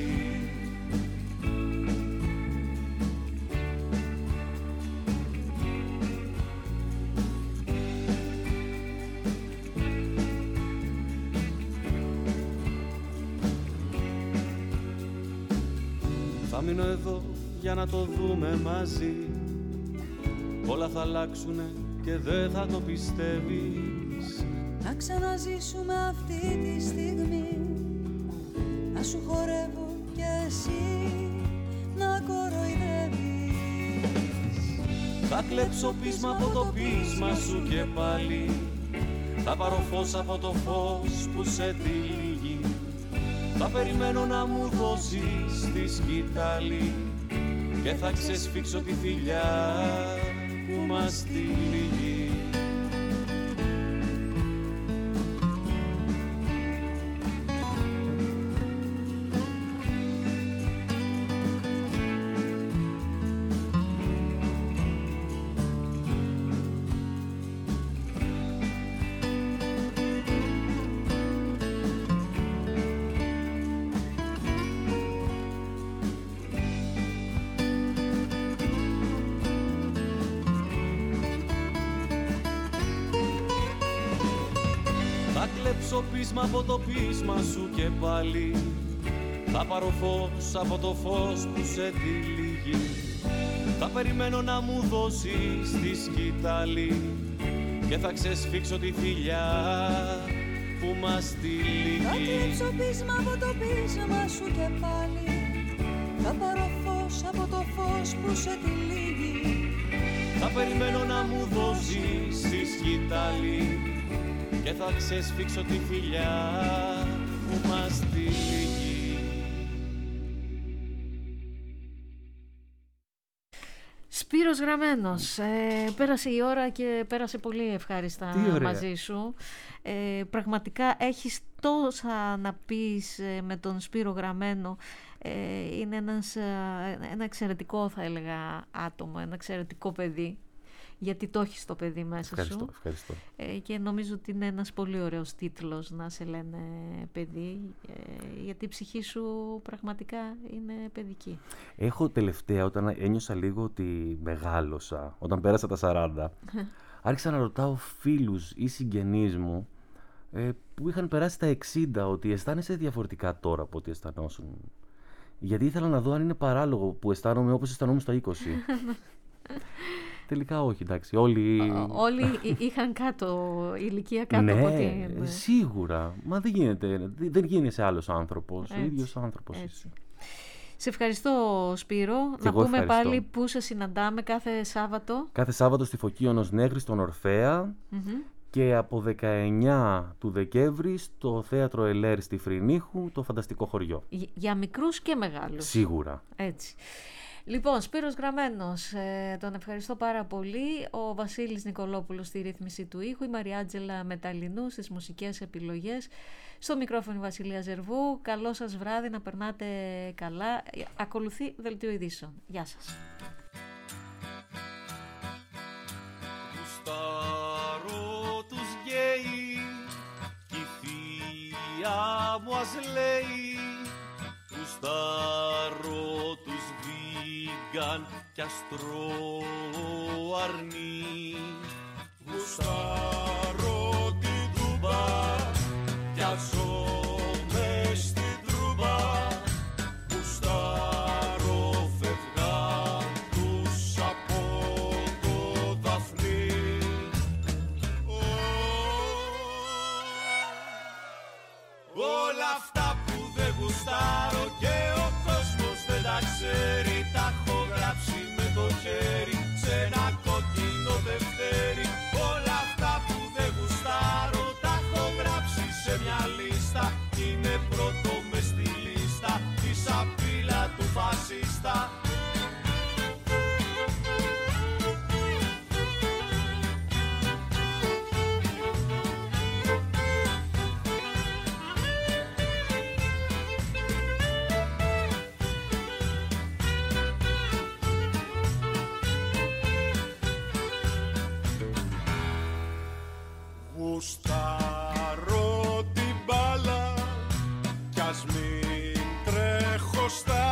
Θα μείνω εδώ για να το δούμε μαζί, όλα θα αλλάξουνε και δεν θα το πιστεύεις. Να ξαναζήσουμε αυτή τη στιγμή, να σου χορεύω και εσύ να κοροϊδεύεις. Θα κλέψω πείσμα από το πείσμα σου και πάλι, θα πάρω φως από το φως που σε τυλίγει. Θα περιμένω να μου δώσεις τη σκητάλη και θα ξεσφίξω τη θηλιά που μας τυλίγει. κλέψω πείσμα από το πείσμα σου και πάλι θα πάρω φως από το φως που σε τυλίγει. Θα περιμένω να μου δώσεις τη σκητάλη και θα ξεσφίξω τη θηλιά που μας τυλίγει. Θα κλέψω πείσμα από το πείσμα σου και πάλι. Θα πάρω φως από το φως που σε τυλίγει. Θα περιμένω να μου δώσεις τη σκητάλη και θα ξεσφίξω τη φιλιά που μας τυλίγει. Σπύρος Γραμμένος, ε, πέρασε η ώρα και πέρασε πολύ ευχάριστα μαζί σου. Ε, πραγματικά έχεις τόσα να πεις ε, με τον Σπύρο Γραμμένο. Ε, είναι ένας, ε, ένα εξαιρετικό, θα έλεγα, άτομο, ένα εξαιρετικό παιδί. Γιατί το έχεις το παιδί μέσα ευχαριστώ, σου. Ευχαριστώ. Ε, και νομίζω ότι είναι ένας πολύ ωραίος τίτλος να σε λένε παιδί, ε, γιατί η ψυχή σου πραγματικά είναι παιδική. Έχω τελευταία, όταν ένιωσα λίγο ότι μεγάλωσα, όταν πέρασα τα σαράντα, άρχισα να ρωτάω φίλους ή συγγενείς μου ε, που είχαν περάσει τα εξήντα ότι αισθάνεσαι διαφορετικά τώρα από ό,τι αισθανόσουν. Γιατί ήθελα να δω αν είναι παράλογο που αισθάνομαι όπως αισθανόμουν στα είκοσι. Τελικά όχι, εντάξει. Όλοι, όλοι είχαν κάτω, ηλικία κάτω ναι, από την... Ναι, σίγουρα. Μα δεν γίνεται. Δεν γίνεσαι άλλος άνθρωπος. Έτσι, ο ίδιος άνθρωπος έτσι. Είσαι. Σε ευχαριστώ, Σπύρο. Και να πούμε ευχαριστώ. Πάλι που σε συναντάμε κάθε Σάββατο. Κάθε Σάββατο στη Φωκίωνος Νέγρη, στον Ορφέα. Mm-hmm. Και από δεκαεννιά του Δεκέμβρη στο Θέατρο Ελέρ στη Φρυνίχου, το Φανταστικό Χωριό. Για μικρούς και μεγάλους. Σίγουρα. Έτσι. Λοιπόν, Σπύρος Γραμμένος, ε, τον ευχαριστώ πάρα πολύ. Ο Βασίλης Νικολόπουλος στη ρύθμιση του ήχου, η Μαριάτζελα Μεταλλινού στις μουσικές επιλογές. Στο μικρόφωνο η Βασιλεία Ζερβού. Καλό σας βράδυ, να περνάτε καλά. Ακολουθεί Δελτίο Ειδήσεων. Γεια σας. Γουστάρω τους γκέι κι η θεία μου ας λέει. Γουστάρω τους βίγκαν κι αστρό αρνί. Γουστάρω την τούμπα κι αζώ μες στην τρούμπα. Γουστάρω φευγά τους από το δαφνί. Όλα αυτά που δεν γουστάρω και ο κόσμος δεν τα ξέρει, τα έχω γράψει με το χέρι σε ένα κόκκινο δευτέρι. Όλα αυτά που δεν γουστάρω τα έχω γράψει σε μια λίστα. Είναι πρώτο μες στη λίστα η σαπίλα του φασίστα. Γουστάρω την μπάλα κι ας μην τρέχω στα